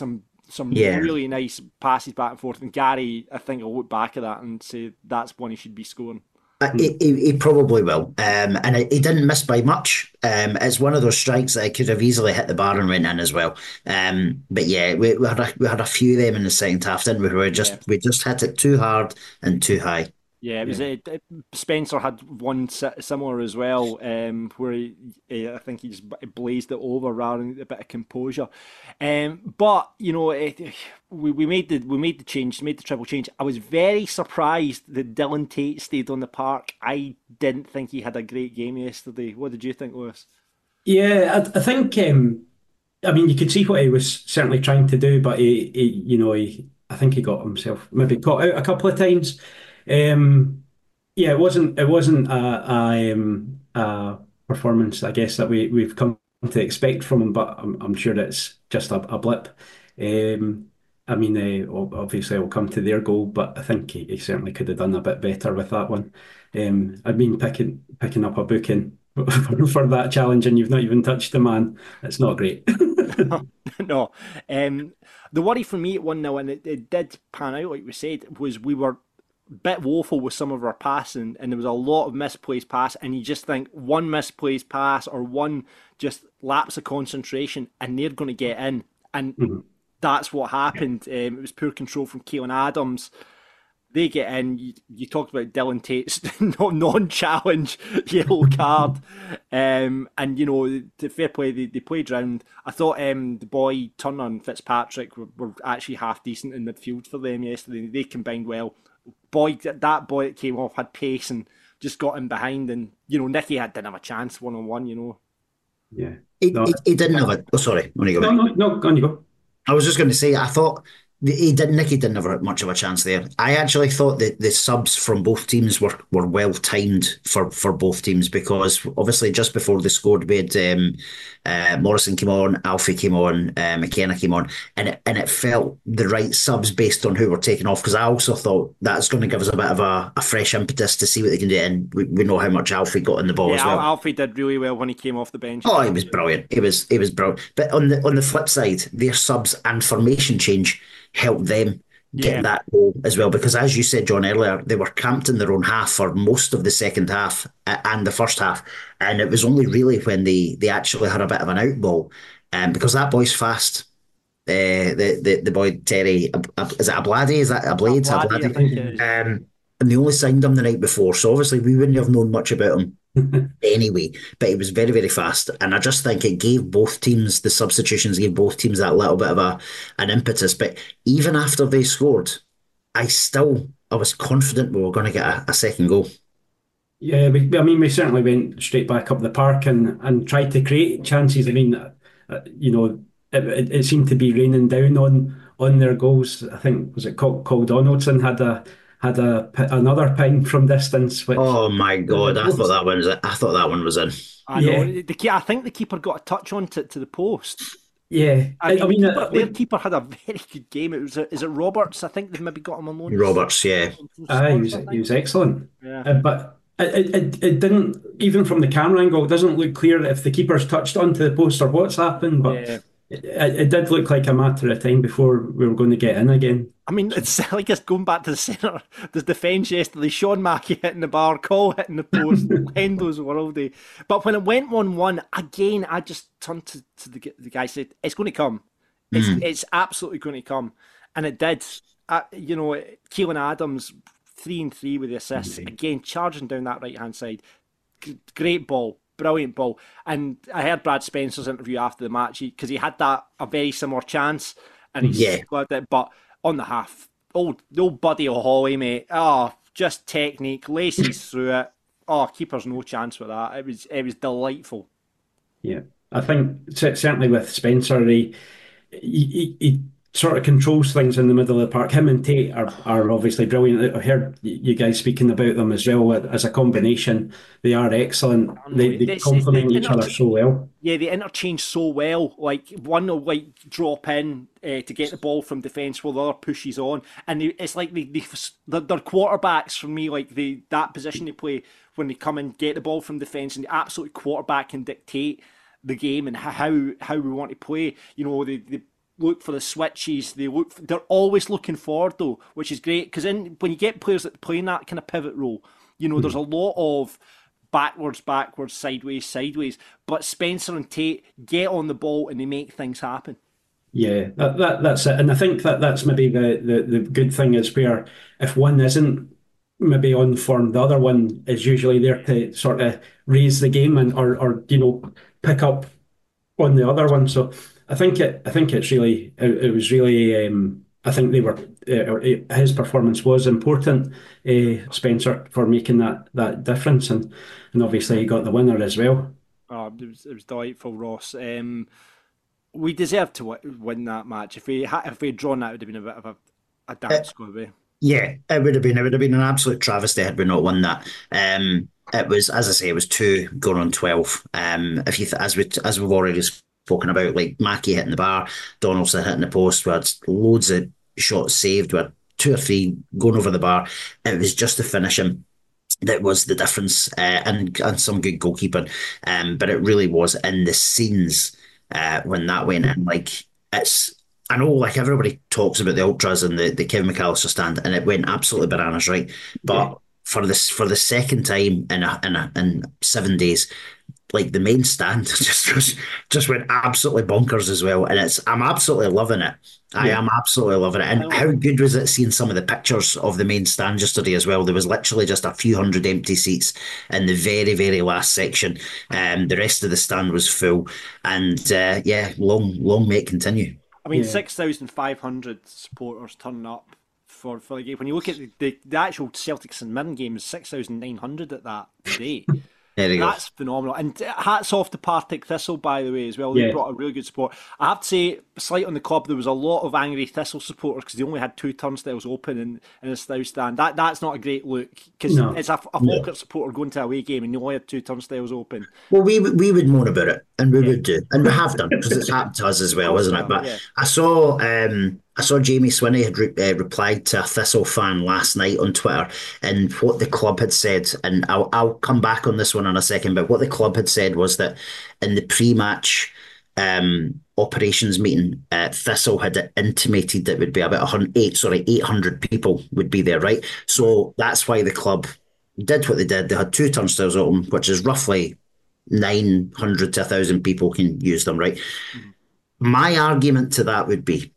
some Yeah. really nice passes back and forth. And Gary, I think, will look back at that and say that's one he should be scoring. Uh, he, he he probably will, um, and he he didn't miss by much. Um, it's one of those strikes that could have easily hit the bar and went in as well. Um, but yeah, we, we had a, we had a few of them in the second half, didn't we? We just Yeah. we just hit it too hard and too high. Yeah, it was. Uh, uh, Spencer had one si- similar as well, um, where he, uh, I think he just b- blazed it over rather than a bit of composure. Um, but you know, it, we we made the we made the change, made the triple change. I was very surprised that Dylan Tate stayed on the park. I didn't think he had a great game yesterday. What did you think, Lewis? Yeah, I, I think. Um, I mean, you could see what he was certainly trying to do, but he, he you know, he, I think he got himself maybe caught out a couple of times. Um, yeah, it wasn't it wasn't a, a, um, a performance, I guess, that we we've come to expect from him. But I'm I'm sure it's just a, a blip. Um, I mean, uh, obviously, it'll come to their goal, but I think he, he certainly could have done a bit better with that one. Um, I've been picking picking up a booking for, for that challenge, and you've not even touched the man. It's not great. No. Um, the worry for me at one nil, and it, it did pan out like we said, was we were a bit woeful with some of our passing, and there was a lot of misplaced pass, and you just think one misplaced pass or one just lapse of concentration, and they're going to get in, and Mhm. that's what happened. Um, it was poor control from Keelan Adams. They get in. You, you talked about Dylan Tate's non-challenge yellow card, um, and you know, the fair play, they, they played round. I thought um, the boy Turner and Fitzpatrick were, were actually half decent in midfield for them yesterday. They combined well. Boy, that boy that came off had pace and just got in behind, and you know, Nicky had didn't have a chance one on one. You know, Yeah. He, No, he, he didn't have a. Oh, sorry, on you go. no, mate. no, no, on you go. I was just going to say, I thought the- he did. Nicky didn't have much of a chance there. I actually thought that the subs from both teams were, were well timed for, for both teams, because obviously just before they scored, we had um, uh, Morrison came on, Alfie came on, uh, McKenna came on, and it, and it felt the right subs based on who were taken off. Because I also thought that's going to give us a bit of a, a fresh impetus to see what they can do, and we, we know how much Alfie got in the ball yeah, as well. Al- Alfie did really well when he came off the bench. Oh, he was brilliant. He was he was brilliant. But on the on the flip side, their subs and formation change helped them get Yeah. that goal as well. Because as you said, John, earlier, they were cramped in their own half for most of the second half uh, and the first half, and it was only really when they they actually had a bit of an out ball, um, because that boy's fast. Uh, the the the boy Terry, Ab- Ab- is it Abladi? Is that a blade? Abladi, I think it is. Um, and they only signed him the night before, so obviously we wouldn't have known much about him anyway. But he was very, very fast, and I just think it gave both teams, the substitutions gave both teams that little bit of a an impetus. But even after they scored, I still I was confident we were going to get a, a second goal. Yeah, we, I mean, we certainly went straight back up the park and, and tried to create chances. I mean, uh, you know, it, it, it seemed to be raining down on on their goals. I think was it Col, Col Donaldson had a had a another ping from distance, which Oh my God! I thought that one was I thought that one was in. I know. Yeah. The, key- I think the keeper got a touch on to, to the post. yeah. I mean, I mean, the keeper, uh, their like, keeper had a very good game. It was is it Roberts? I think they've maybe got him on loan. Roberts, yeah. aye, he was he was excellent. Yeah. Uh, but it, it it didn't, even from the camera angle, it doesn't look clear if the keeper's touched onto the post or what's happened. But Yeah. it, it did look like a matter of time before we were going to get in again. I mean, it's like us going back to the centre, the defence yesterday. Sean Mackey hitting the bar, Cole hitting the post, Hendo's worldy. But when it went one one, again, I just turned to, to the, the guy and said, it's going to come. It's, it's absolutely going to come. And it did. Uh, you know, Keelan Adams, three and three with the assists. Again, charging down that right-hand side. G- great ball. Brilliant ball. And I heard Brad Spencer's interview after the match because he, he had that a very similar chance and he Yeah. scored it. But on the half, old, the old buddy O'Holly, mate. Oh, just technique, laces through it. Oh, keeper's no chance with that. It was it was delightful. Yeah, I think cer- certainly with Spencer, he, he, he sort of controls things in the middle of the park. Him and Tate are, are obviously brilliant. I heard you guys speaking about them as well as a combination. They are excellent. They, they This is complement the each other energy- so well. Yeah, they interchange so well. Like one will like drop in uh, to get the ball from defence, while the other pushes on, and they, it's like they, they they're, they're quarterbacks for me. Like they that position they play when they come and get the ball from defence, and the absolute quarterback can dictate the game and how how we want to play. You know, they, they look for the switches. They look. For, they're always looking forward though, which is great because when you get players that play in that kind of pivot role, you know, mm. there's a lot of backwards, backwards, sideways, sideways. But Spencer and Tate get on the ball and they make things happen. Yeah, that, that that's it. And I think that that's maybe the, the, the good thing is where if one isn't maybe on form, the other one is usually there to sort of raise the game and or, or you know, pick up on the other one. So I think it I think it's really it, it was really um, I think they were uh, his performance was important, uh, Spencer, for making that, that difference, and and obviously he got the winner as well. Oh, it was it was delightful, Ross. Um, we deserved to win that match. If we had, if we had drawn that, it would have been a bit of a, a dance go away. Yeah, it would have been. It would have been an absolute travesty had we not won that. Um, it was, as I say, it was two going on twelve. Um, if you th- as we as we've already spoken about, like Mackie hitting the bar, Donaldson hitting the post, we had loads of shots saved. We had two or three going over the bar. It was just the finishing that was the difference, uh, and and some good goalkeeping. Um, but it really was in the scenes uh, when that went in. Like it's. I know, like everybody talks about the ultras and the, the Kevin McAllister stand, and it went absolutely bananas, right? But yeah. for this, for the second time in a, in a, in seven days, like the main stand just just, just went absolutely bonkers as well, and it's I'm absolutely loving it. I yeah. am absolutely loving it. And how good was it seeing some of the pictures of the main stand yesterday as well? There was literally just a few hundred empty seats in the very, very last section. Um, the rest of the stand was full, and uh, yeah, long, long may it continue. I mean, yeah. six thousand five hundred supporters turning up for, for the game. When you look at the, the, the actual Celtics and Mirren game, is six thousand nine hundred at that today. That's phenomenal. And hats off to Partick Thistle, by the way, as well. They yeah. brought a really good support. I have to say, slight on the club, there was a lot of angry Thistle supporters because they only had two turnstiles open in, in the South Stand. That That's not a great look because no. it's a, a Falkirk no. supporter going to a away game and you only had two turnstiles open. Well, we we would moan about it, and we yeah. would do, and we have done because it's happened to us as well, isn't it? But yeah. I saw um, I saw Jamie Swinney had re- uh, replied to a Thistle fan last night on Twitter, and what the club had said, and I'll I'll come back on this one in a second, but what the club had said was that in the pre-match um, operations meeting, uh, Thistle had intimated that it would be about one hundred, eight, sorry, eight hundred people would be there, right? So that's why the club did what they did. They had two turnstiles open, which is roughly nine hundred to one thousand people can use them, right? Mm-hmm. My argument to that would be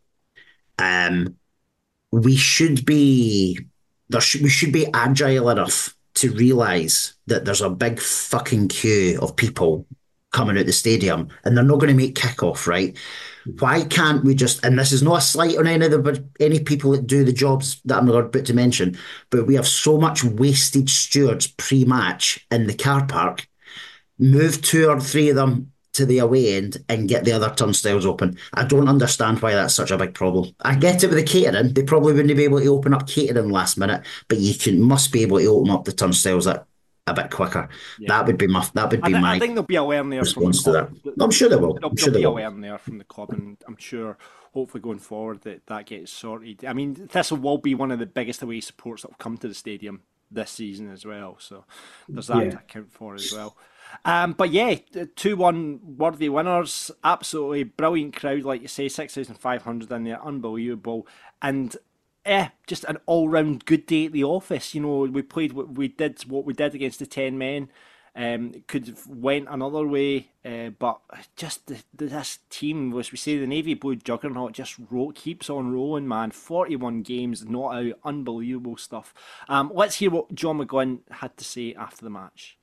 um, we should be there. Should, we should be agile enough to realise that there's a big fucking queue of people coming out the stadium and they're not going to make kickoff, right? Why can't we just, and this is not a slight on any of the any people that do the jobs that I'm not about to mention, but we have so much wasted stewards pre-match in the car park. Move two or three of them to the away end and get the other turnstiles open. I don't understand why that's such a big problem. I get it with the catering. They probably wouldn't be able to open up catering last minute, but you can must be able to open up the turnstiles a, a bit quicker. Yeah. That would be my that would be I th- my I think there'll be a learn there response from the to that. No, I'm sure there will. There'll, I'm sure there'll there be will. a learn there from the club, and I'm sure hopefully going forward that that gets sorted. I mean, Thistle will be one of the biggest away supports that will come to the stadium this season as well, so there's that yeah. to account for as well. Um, but yeah, two one worthy winners, absolutely brilliant crowd, like you say, six thousand five hundred in there, unbelievable, and eh, just an all-round good day at the office. You know, we played what we did, what we did against the ten men. Um, it could have went another way, uh, but just the, the, this team, as we say, the Navy Blue juggernaut just ro- keeps on rolling, man. forty-one games, not out, unbelievable stuff. Um, let's hear what John McGlynn had to say after the match.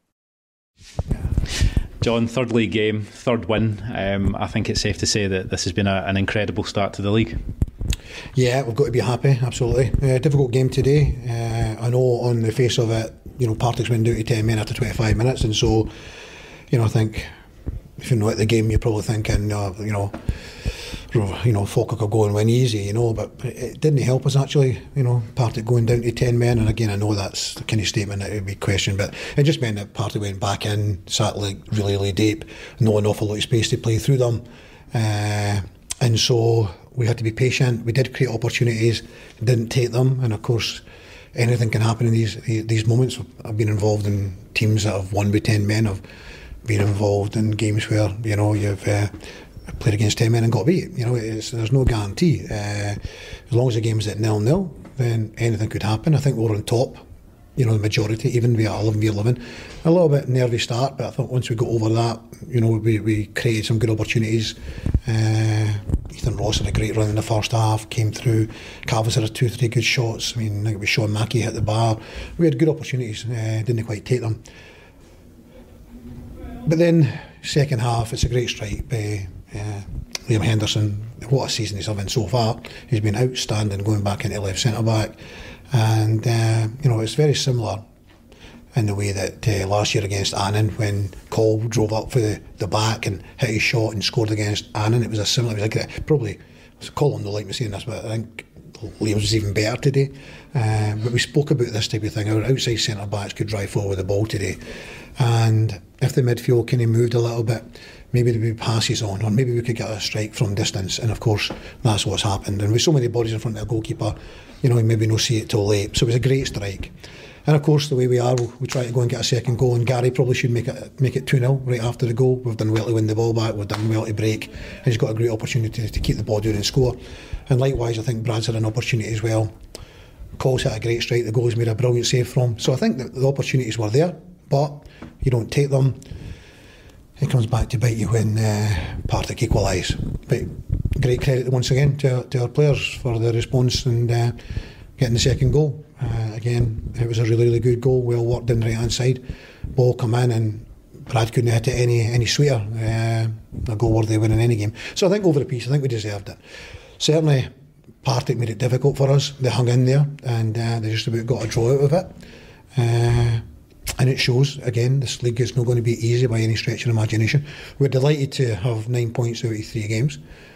John, third league game, third win. Um, I think it's safe to say that this has been a, an incredible start to the league. Yeah, we've got to be happy, absolutely. Uh, difficult game today. Uh, I know on the face of it, you know, Partick's went down to ten men after twenty-five minutes, and so, you know, I think if you're not at the game, you're probably thinking, uh, you know, you know, Falkirk will go and win easy, you know, but it didn't help us actually, you know, Partick going down to ten men, and again, I know that's the kind of statement that would be questioned, but it just meant that Partick went back in, sat like really, really deep, not an awful lot of space to play through them, uh, and so we had to be patient. We did create opportunities, didn't take them, and of course, anything can happen in these these moments. I've been involved in teams that have won with ten men. I've been involved in games where, you know, you've uh, played against ten men and got beat. You know, it's, there's no guarantee. Uh, as long as the game's at nil nil, then anything could happen. I think we're on top, you know, the majority, even we are eleven v eleven. A little bit nervy start, but I thought once we got over that, you know, we, we created some good opportunities. Uh, Ethan Ross had a great run in the first half, came through. Calvin's had a two, three good shots. I mean, I think it was Sean Mackey hit the bar. We had good opportunities, uh, didn't quite take them. But then, second half, it's a great strike by uh, Liam Henderson. What a season he's having so far. He's been outstanding going back into left centre back. And, uh, you know, it's very similar in the way that uh, last year against Annan, when Cole drove up for the, the back and hit his shot and scored against Annan. It was a similar, it was like, probably, Colin will like me saying this, but I think Liam's was even better today. Uh, but we spoke about this type of thing. Our outside centre backs could drive forward with the ball today. And if the midfield kind of moved a little bit, maybe there'd be passes on, or maybe we could get a strike from distance. And of course, that's what's happened. And with so many bodies in front of the goalkeeper, you know, maybe no see it till late. So it was a great strike. And of course, the way we are, we we try to go and get a second goal. And Gary probably should make it make it two nil right after the goal. We've done well to win the ball back. We've done well to break. And he's got a great opportunity to keep the ball down and score. And likewise, I think Brad's had an opportunity as well. Cole's hit a great strike. The goalie's made a brilliant save from. So I think that the opportunities were there, but you don't take them. It comes back to bite you when uh, Partick equalise. But great credit once again to, to our players for the response and uh, getting the second goal. Uh, again, it was a really, really good goal, well worked in the right hand side. Ball come in and Brad couldn't hit it any any sweeter. Uh, a goal worthy of winning any game. So I think over the piece, I think we deserved it. Certainly, Partick made it difficult for us. They hung in there and uh, they just about got a draw out of it. Uh, and it shows, again, this league is not going to be easy by any stretch of imagination. We're delighted to have nine points out of three games.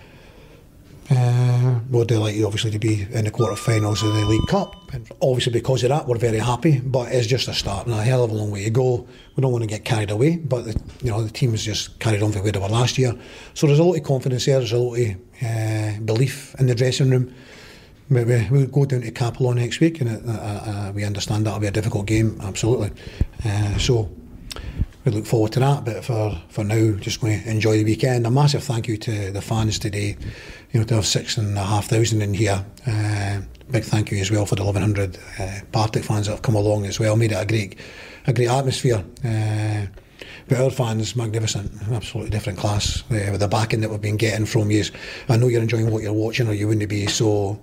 Uh, we're delighted, obviously, to be in the quarter-finals of the League Cup. And obviously, because of that, we're very happy. But it's just a start and a hell of a long way to go. We don't want to get carried away, but the, you know, the team's just carried on from where they were last year. So there's a lot of confidence there. There's a lot of uh, belief in the dressing room. We, we, we'll go down to Capelon next week, and uh, uh, we understand that'll be a difficult game, absolutely. Uh, so we look forward to that. But for, for now, just going to enjoy the weekend. A massive thank you to the fans today. You know, to have six and a half thousand in here. Uh, big thank you as well for the eleven hundred uh, Partick fans that have come along as well. Made it a great, a great atmosphere. Uh, but our fans, magnificent, absolutely different class uh, with the backing that we've been getting from you. I know you're enjoying what you're watching, or you wouldn't be so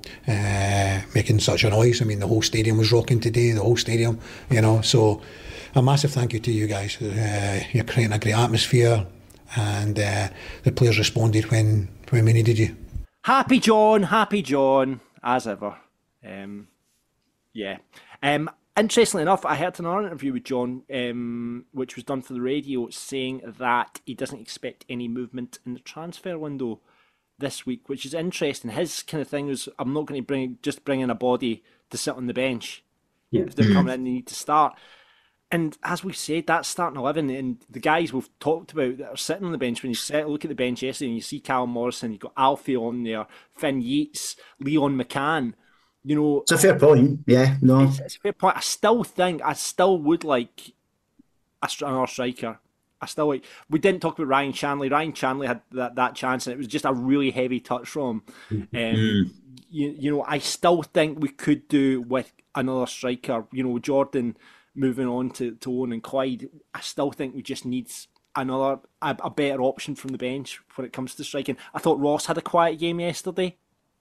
uh, making such a noise. I mean, the whole stadium was rocking today. The whole stadium, you know. So, a massive thank you to you guys. Uh, you're creating a great atmosphere, and uh, the players responded when when we needed you. Happy John, happy John, as ever. Um, yeah. Um, interestingly enough, I heard another interview with John, um, which was done for the radio, saying that he doesn't expect any movement in the transfer window this week, which is interesting. His kind of thing was, I'm not going to bring just bring in a body to sit on the bench. Yeah. If they're coming in, they need to start. And as we said, that's starting eleven, and the guys we've talked about that are sitting on the bench, when you sit, look at the bench yesterday and you see Callum Morrison, you've got Alfie on there, Finn Yeats, Leon McCann, you know... It's a fair point, yeah, no. It's, it's a fair point. I still think, I still would like a, another striker. I still like... We didn't talk about Ryan Shanley. Ryan Shanley had that, that chance, and it was just a really heavy touch from him. Um, mm. you, you know, I still think we could do with another striker. You know, Jordan... Moving on to, to Owen and Clyde, I still think we just need another, a, a better option from the bench when it comes to striking. I thought Ross had a quiet game yesterday.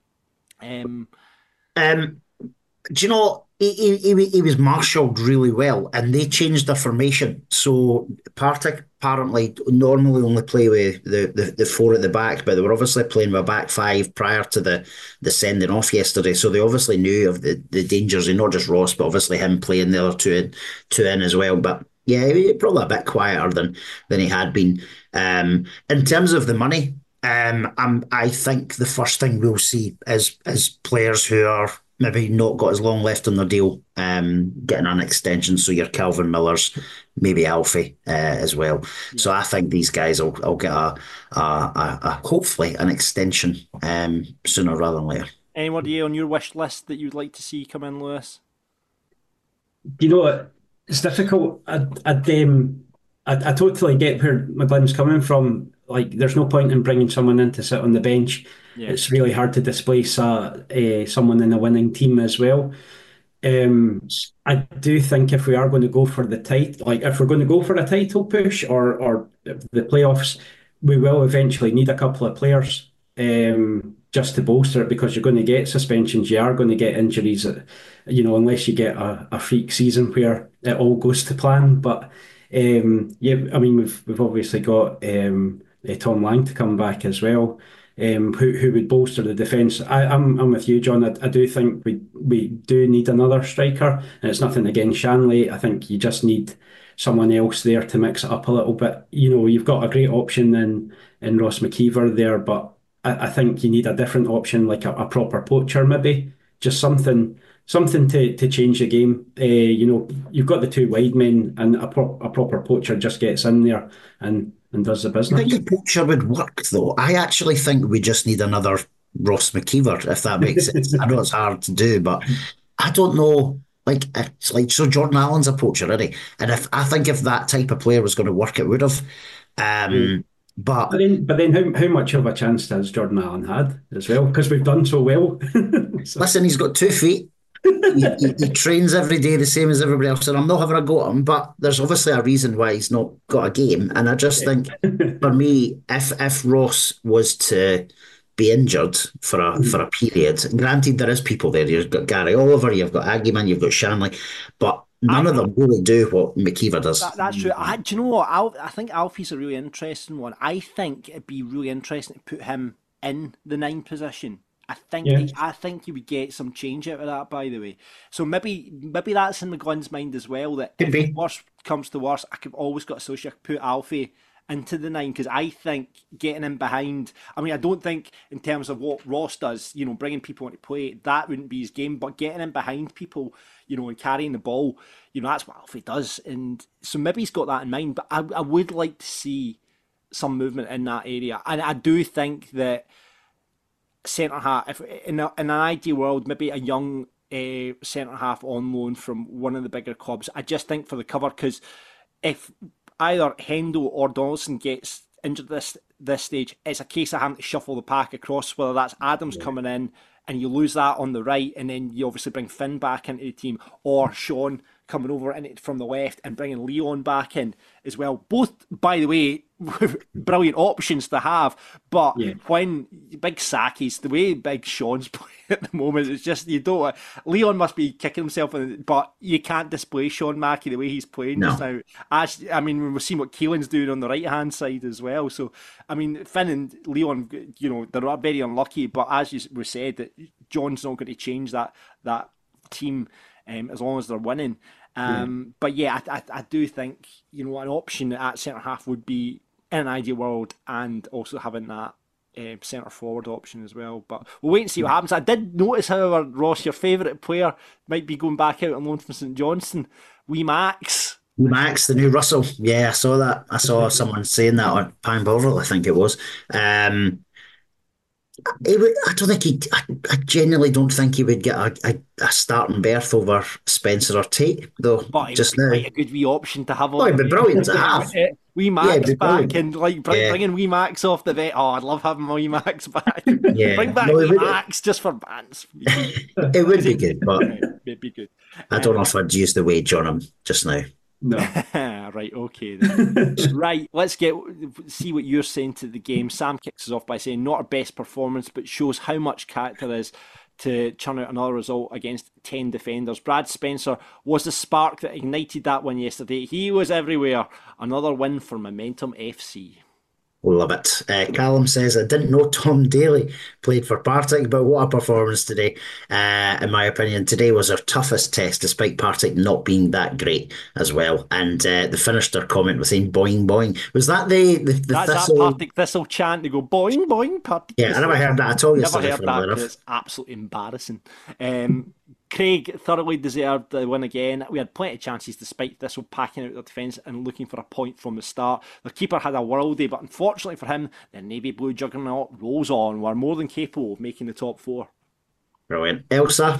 Um, um, do you know, he, he, he, he was marshalled really well, and they changed their formation. So Partick apparently normally only play with the, the, the four at the back, but they were obviously playing with a back five prior to the, the sending off yesterday. So they obviously knew of the, the dangers, and not just Ross, but obviously him playing the other two in, two in as well. But yeah, he probably a bit quieter than, than he had been. Um, in terms of the money, um, I'm, I think the first thing we'll see is, is players who are maybe not got as long left on their deal, um, getting an extension. So your Calvin Millers, maybe Alfie uh, as well. Yeah. So I think these guys will, will get a, a, a, a hopefully an extension um, sooner rather than later. Anybody on your wish list that you'd like to see come in, Lewis? You know, it's difficult. I'd, I'd, um, I, I totally get where McGlynn's coming from. Like, there's no point in bringing someone in to sit on the bench. Yeah. It's really hard to displace uh, uh, someone in a winning team as well. Um, I do think if we are going to go for the title, like if we're going to go for a title push or or the playoffs, we will eventually need a couple of players um, just to bolster it because you're going to get suspensions, you are going to get injuries, uh, you know, unless you get a, a freak season where it all goes to plan. But um, yeah, I mean, we've we've obviously got um, uh, Tom Lang to come back as well um, who who would bolster the defence. I, I'm I'm with you, John. I, I do think we we do need another striker, and it's nothing against Shanley. I think you just need someone else there to mix it up a little bit. You know, you've got a great option in in Ross McKeever there, but I, I think you need a different option, like a, a proper poacher, maybe just something something to to change the game. Uh, you know, you've got the two wide men, and a, pro- a proper poacher just gets in there and and does the I business. think a poacher would work, though. I actually think we just need another Ross McKeever, if that makes sense. I know it's hard to do, but I don't know. Like, it's like so Jordan Allen's a poacher, isn't he? And if I think if that type of player was going to work, it would have. Um, but But then, but then how, how much of a chance has Jordan Allen had as well? Because we've done so well. So, listen, he's got two feet. he, he, he trains every day the same as everybody else, and I'm not having a go at him, but there's obviously a reason why he's not got a game. And I just think, for me, if if Ross was to be injured for a for a period, granted there is people there. You've got Gary Oliver, you've got Agyeman, you've got Shanley, but none of them really do what McKeever does. That, that's true. I, do you know what? Al, I think Alfie's a really interesting one. I think it'd be really interesting to put him in the nine position. I think Yeah. he, I think you would get some change out of that, by the way. So maybe maybe that's in McGlynn's mind as well, that Could if be. worst comes to worst, I could always got associate put Alfie into the nine, because I think getting him behind, I mean, I don't think in terms of what Ross does, you know, bringing people into play, that wouldn't be his game, but getting him behind people, you know, and carrying the ball, you know, that's what Alfie does. And so maybe he's got that in mind, but I, I would like to see some movement in that area. And I do think that centre half, if in, a, in an ideal world, maybe a young uh, centre half on loan from one of the bigger clubs. I just think for the cover, because if either Hendo or Donaldson gets injured this this stage, it's a case of having to shuffle the pack across, whether that's Adams yeah. coming in and you lose that on the right, and then you obviously bring Finn back into the team, or Sean coming over in it from the left and bringing Leon back in as well. Both, by the way, brilliant options to have, but yeah. when Big Saki's, the way Big Sean's playing at the moment, it's just, you don't, Leon must be kicking himself, in, but you can't display Sean Mackey the way he's playing no. just now. As, I mean, we've seen what Keelan's doing on the right-hand side as well, so, I mean, Finn and Leon, you know, they're very unlucky, but as you we said, that John's not going to change that, that team um, as long as they're winning. Um, yeah. But yeah, I, I, I do think, you know, an option at centre half would be in an ideal world, and also having that uh, centre forward option as well. But we'll wait and see what happens. I did notice, however, Ross, your favourite player might be going back out on loan from St Johnstone, wee Max. Max, the new Russell. Yeah, I saw that. I saw someone saying that on Pine Bovril, I think it was. Um, He would, I don't think he. I, I genuinely don't think he would get a, a, a starting berth over Spencer or Tate, though. But just now, now, quite a good wee option to have. Oh, it'd be brilliant to have. Wee Max yeah, back, and like bring, yeah. bringing Wee Max off the vet. Oh, I'd love having my Wee Max back. Yeah. Bring back no, Wee would, Max just for bands. It would be good, but it'd be good. I don't um, know if I'd use the wage on him just now. No. Right, okay then. Right, let's get see what you're saying to the game. Sam kicks us off by saying not our best performance, but shows how much character there is to churn out another result against ten defenders. Brad Spencer was the spark that ignited that win yesterday. He was everywhere. Another win for Momentum F C. Love it. Uh, Callum says, I didn't know Tom Daly played for Partick, but what a performance today. Uh, in my opinion, today was our toughest test, despite Partick not being that great as well. And uh, the finished their comment with saying boing, boing. Was that the, the, the That's Thistle? that Partick Thistle chant to go boing, boing, Partick Yeah, I never heard that at all Never yesterday. heard that, it's absolutely embarrassing. Um, Craig thoroughly deserved the win again. We had plenty of chances despite Thistle packing out their defence and looking for a point from the start. The keeper had a worldie, but unfortunately for him, the Navy Blue juggernaut rolls on. We're more than capable of making the top four. Brilliant. Elsa, uh,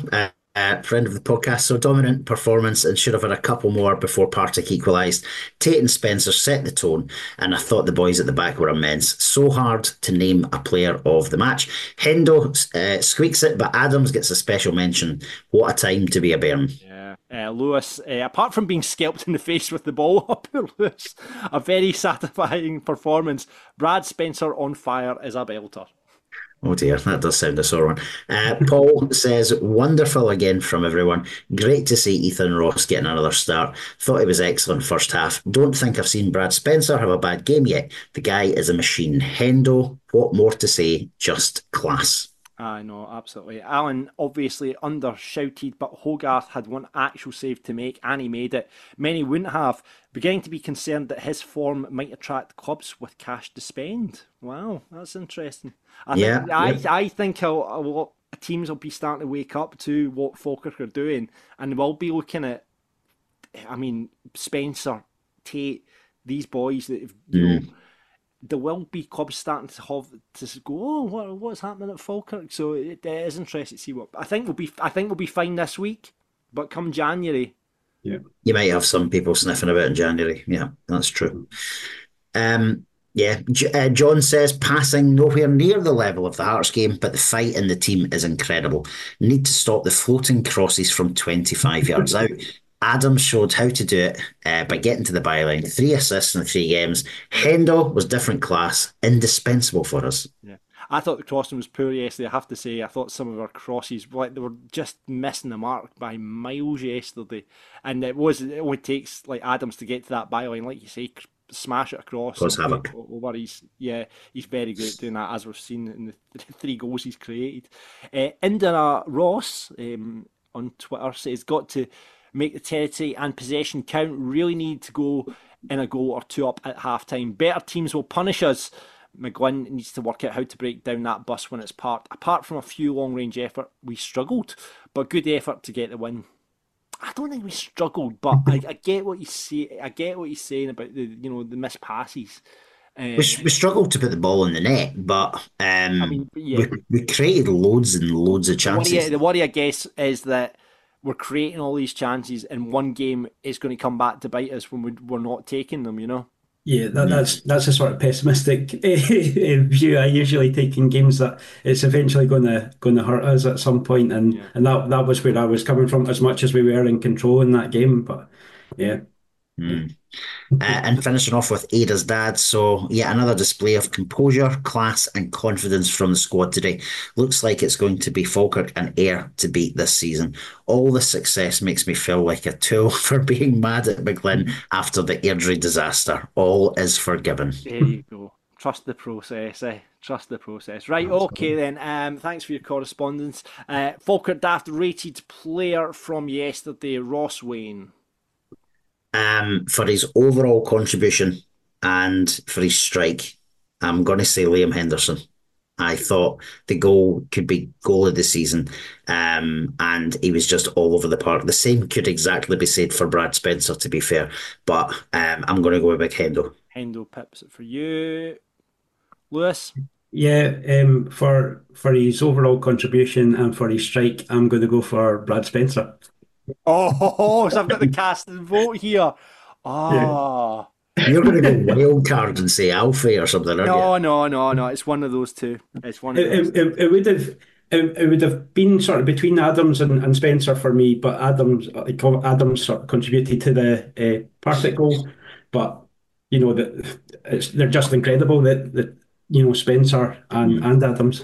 Uh, friend of the podcast, so dominant performance and should have had a couple more before Partick equalised. Tate and Spencer set the tone, and I thought the boys at the back were immense. So hard to name a player of the match. Hendo uh, squeaks it, but Adams gets a special mention. What a time to be a Bairn. Yeah. Uh, Lewis, uh, apart from being scalped in the face with the ball, poor Lewis, a very satisfying performance. Brad Spencer on fire is a belter. Oh dear, that does sound a sore one. Uh, Paul says, wonderful again from everyone. Great to see Ethan Ross getting another start. Thought it was excellent first half. Don't think I've seen Brad Spencer have a bad game yet. The guy is a machine. Hendo, what more to say? Just class. I know, absolutely. Alan obviously under-shouted, but Hogarth had one actual save to make, and he made it. Many wouldn't have. Beginning to be concerned that his form might attract clubs with cash to spend. Wow, that's interesting. I Yeah, think, I, yeah. I think a, a lot of teams will be starting to wake up to what Falkirk are doing, and we'll be looking at, I mean, Spencer, Tate, these boys that have, you know, there will be clubs starting to have to go, oh, what, what's happening at Falkirk? So it, it is interesting to see what. I think we'll be. I think we'll be fine this week, but come January, Yeah. You might have some people sniffing about in January. Yeah, that's true. Um, yeah, J- uh, John says passing nowhere near the level of the Hearts game, but the fight in the team is incredible. Need to stop the floating crosses from twenty-five yards out. Adams showed how to do it uh, by getting to the byline. Three assists in three games. Hendo was different class, indispensable for us. yeah. I thought the crossing was poor yesterday. I have to say, I thought some of our crosses, like they were just missing the mark by miles yesterday, and it was it only takes like Adams to get to that byline, like you say, smash it across. Cause havoc. Over. He's yeah, he's very good at doing that, as we've seen in the three goals he's created. Uh, Indira Ross um, on Twitter says, got to make the territory and possession count. Really need to go in a goal or two up at half time. Better teams will punish us. McGlynn needs to work out how to break down that bus when it's parked. Apart from a few long range effort, we struggled, but good effort to get the win. I don't think we struggled, but I, I get what you say. I get what he's saying about the you know the missed passes. Uh, We, we struggled to put the ball in the net, but um, I mean, yeah. we, we created loads and loads of The worry, chances. the worry, I guess, is that we're creating all these chances, and one game is going to come back to bite us when we, we're not taking them. You know. Yeah, that, that's that's a sort of pessimistic view I usually take in games, that it's eventually going to going to hurt us at some point, and Yeah. and that that was where I was coming from. As much as we were in control in that game, but yeah, Mm. Uh, and finishing off with Ada's dad. So, yeah, another display of composure, class, and confidence from the squad today. Looks like it's going to be Falkirk and Ayr to beat this season. All the success makes me feel like a tool for being mad at McGlynn after the Airdrie disaster. All is forgiven. There you go. Trust the process, eh? Trust the process. Right, okay then. Um, thanks for your correspondence. Uh, Falkirk Daft rated player from yesterday, Ross Wayne. Um, for his overall contribution and for his strike, I'm going to say Liam Henderson. I thought the goal could be goal of the season, um, and he was just all over the park. The same could exactly be said for Brad Spencer, to be fair, but um, I'm going to go with Big Hendo. Hendo pips it for you. Lewis? yeah. Um, for for his overall contribution and for his strike, I'm going to go for Brad Spencer. Oh, so I've got the cast and vote here. Oh. You're going to go wild card and say Alfie or something, aren't No, you? no, no, no. It's one of those two. It's one of It, those. it, it, it would have it, it would have been sort of between Adams and, and Spencer for me, but Adams like Adams sort of contributed to the uh, Partick goal, but you know that it's they're just incredible that that you know Spencer and and Adams.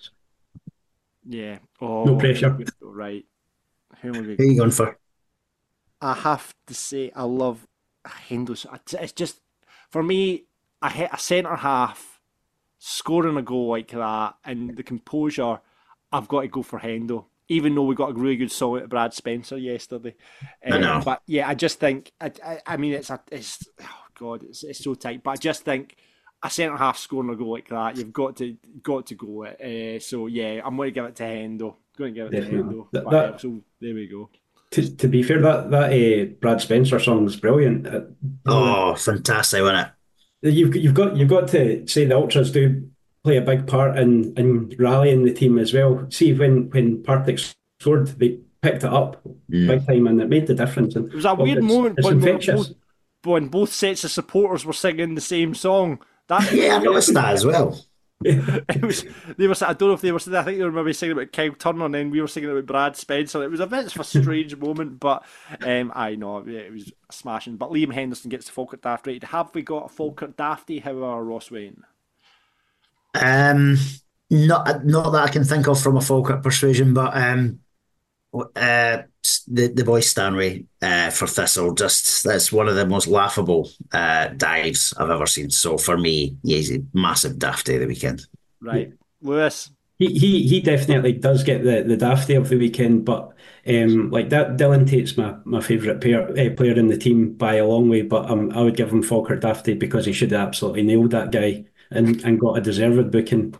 Yeah. Oh, No pressure. right. Who am I Who are going? you going for? I have to say, I love Henderson. It's just, for me, a, he- a centre half scoring a goal like that and the composure, I've got to go for Hendo. Even though we got a really good song at Brad Spencer yesterday. I know. Uh, but yeah, I just think, I, I, I mean, it's, a, it's oh God, it's, it's so tight. But I just think a centre half scoring a goal like that, you've got to got to go it. Uh, so yeah, I'm going to give it to Hendo. Going to give it Definitely. to Hendo. That- But, that- yeah, so there we go. To, to be fair, that that uh, Brad Spencer song was brilliant. Uh, Oh, fantastic, wasn't it? You've you've got you've got to say the ultras do play a big part in in rallying the team as well. See when when Partick scored, they picked it up Mm. big time, and it made the difference. And, It was a well, weird it's, moment it's when, we were infectious. both, when both sets of supporters were singing the same song. That Yeah, I noticed that as well. it was. They were. I don't know if they were. I think they were maybe singing about Kyle Turner, and then we were singing about Brad Spencer. It was a bit of a strange moment, but um, I know yeah, it was smashing. But Liam Henderson gets the Falkirk Daft rated. Have we got a Falkirk Dafty? How are Ross Wayne? Um, not not that I can think of from a Falkirk persuasion, but um, uh, the the boy Stanley uh, for Thistle, just that's one of the most laughable uh, dives I've ever seen. So for me, yeah, he's a massive Dafty of the weekend. Right, Lewis. He, he he definitely does get the, the dafty of the weekend, but um, like that, Dylan Tate's my, my favourite player, uh, player in the team by a long way. But um, I would give him Falkirk Dafty because he should have absolutely nailed that guy and, and got a deserved booking.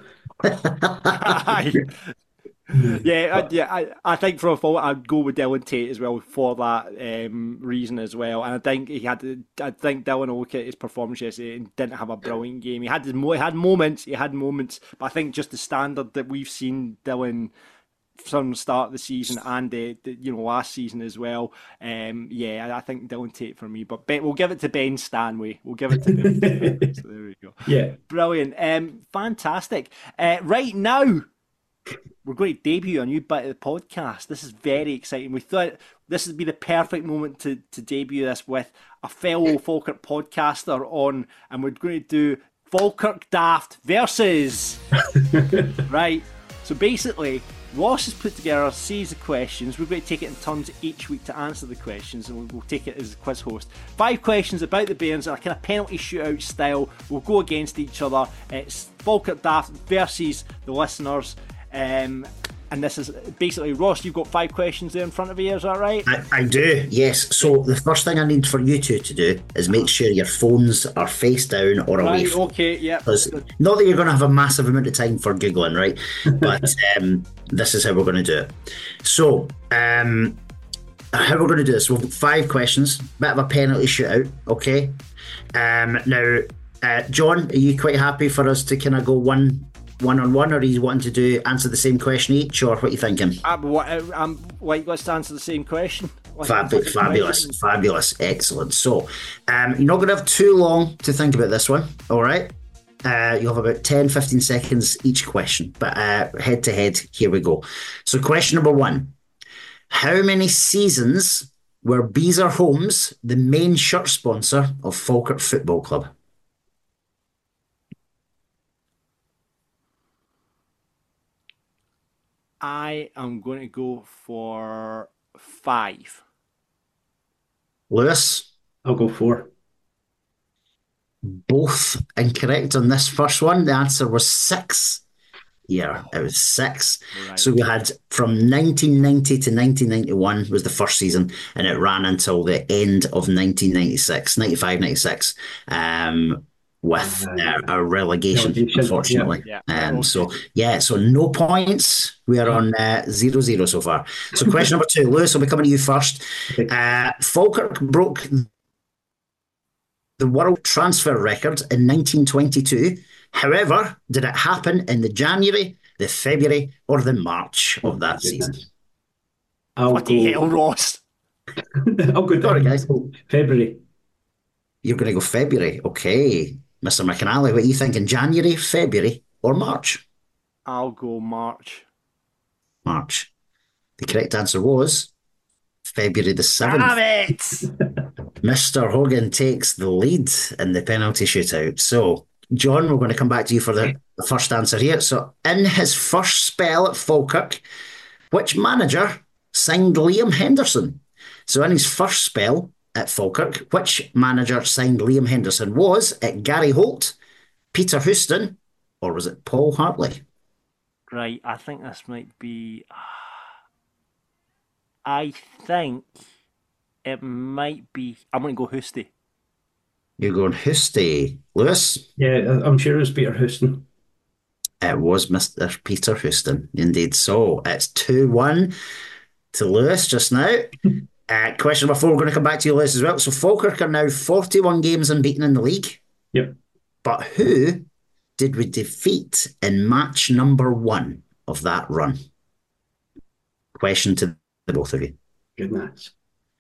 yeah, I, yeah. I, I think for a fault, I'd go with Dylan Tate as well for that um, reason as well. And I think he had. I think Dylan will look at his performance yesterday and didn't have a brilliant game. He had his, he had moments. He had moments, but I think just the standard that we've seen Dylan from the start of the season and the, the you know last season as well. Um, yeah, I, I think Dylan Tate for me. But Ben, we'll give it to Ben Stanway. We'll give it to Ben. Stanway. So there we go. Yeah, brilliant. Um, fantastic. Uh, right now, we're going to debut a new bit of the podcast. This is very exciting. We thought this would be the perfect moment to, to debut this with a fellow Falkirk podcaster on, and we're going to do Falkirk Daft versus. Right. So basically, Ross has put together a series of questions. We're going to take it in turns each week to answer the questions, and we'll, we'll take it as a quiz host. Five questions about the Bairns are a kind of penalty shootout style. We'll go against each other. It's Falkirk Daft versus the listeners. Um, and this is basically, Ross, you've got five questions there in front of you, is that right? I, I do, yes. So the first thing I need for you two to do is make sure your phones are face down or away Right, from. okay, yeah. Because not that you're going to have a massive amount of time for Googling, right? But um, this is how we're going to do it. So, um, how we're going to do this, we've got five questions, bit of a penalty shootout, okay? Um, now, uh, John, are you quite happy for us to kind of go one one on one, or are you wanting to do answer the same question each, or what are you thinking? I'm, I'm like, let's answer the same question. Fab- fabulous, fabulous, excellent. So, um, you're not going to have too long to think about this one, all right? Uh, you'll have about ten, fifteen seconds each question, but uh, head to head, here we go. So, question number one: how many seasons were Beezer Homes the main shirt sponsor of Falkirk Football Club? I am going to go for five. Lewis? I'll go four. Both incorrect on this first one. The answer was six. Yeah, it was six. Right. So we had from nineteen ninety to nineteen ninety-one was the first season, and it ran until the end of nineteen ninety-six, ninety-five, ninety-six, um, with uh, a relegation, Relegation, unfortunately. yeah. Um, Yeah. so, yeah, so no points. We are on uh, zero zero so far. So question number two, Lewis, will be coming to you first. Okay. Uh, Falkirk broke the world transfer record in nineteen twenty-two. However, did it happen in the January, the February, or the March of that season? I'll What the go, hell, Ross? I'll go Sorry, guys. February. You're going to go February. Okay. Mister McAnally, what are you thinking? January, February, or March? I'll go March. March. The correct answer was February the seventh. Damn it! Mister Hogan takes the lead in the penalty shootout. So, John, we're going to come back to you for the, the first answer here. So, in his first spell at Falkirk, which manager signed Liam Henderson? So, in his first spell at Falkirk, which manager signed Liam Henderson? Was it Gary Holt, Peter Houston, or was it Paul Hartley? Right, I think this might be... I think it might be... I'm going to go Houston. You're going Houston. Lewis? Yeah, I'm sure it was Peter Houston. It was Mister Peter Houston, indeed. So it's two one to Lewis just now. uh, question number four, we're going to come back to you, Lewis, as well. So Falkirk are now forty-one games unbeaten in the league. Yep. But who did we defeat in match number one of that run? Question to the both of you. Goodness.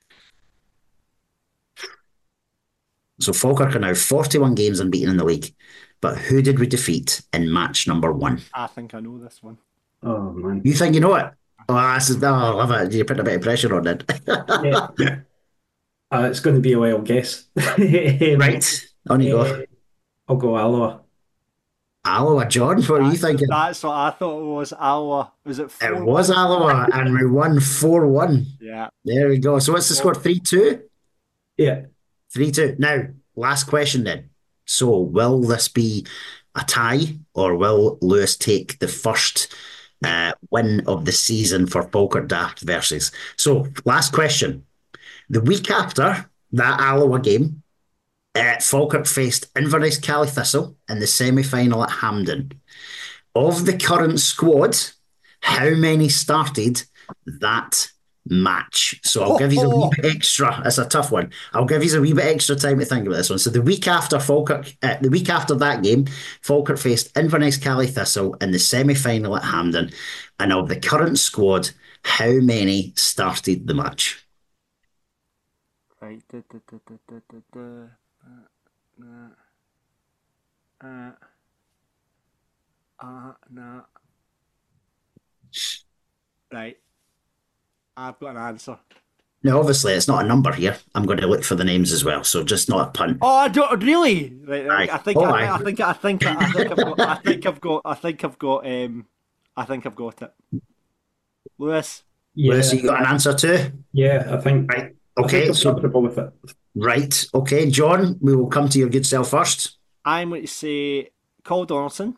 So Falkirk are now forty-one games unbeaten in the league. But who did we defeat in match number one? I think I know this one. Oh, man. You think you know it? Oh, this is, oh I love it. You put a bit of pressure on it. Yeah. Uh, it's going to be a wild guess. Right. On you Uh, go. I'll go Alloa. Alloa, John, what are you That's, thinking? that's what I thought it was. Alloa. Was it four? It was Alloa, and we won four one. Yeah. There we go. So what's the score? three two? Yeah. three two. Now, last question then. So will this be a tie, or will Lewis take the first uh, win of the season for Falkirk Daft versus? So, last question. The week after that Alloa game, uh, Falkirk faced Inverness Cally Thistle in the semi-final at Hampden. Of the current squad, how many started that match? So I'll give you a wee bit extra. It's a tough one. I'll give you a wee bit extra time to think about this one. So the week after Falkirk, uh, the week after that game, Falkirk faced Inverness Cally Thistle in the semi-final at Hampden. And of the current squad, how many started the match? Right. Da, da, da, da, da, da, da. Uh, uh, uh, uh, nah. Right. I've got an answer. Now, obviously, it's not a number here. I'm going to look for the names as well. So just not a punt. Oh, I don't really. Right. right. Aye. I think. Oh, I, aye. I think. I think. I think. I've got. I think I've got. I think I've got. Um. I think I've got it. Lewis. Yeah. Lewis, you got an answer too? Yeah, I think. Right. I think Okay. I'm So, comfortable with it. right. Okay, John, we will come to your good self first. I'm going to say Cole Donaldson,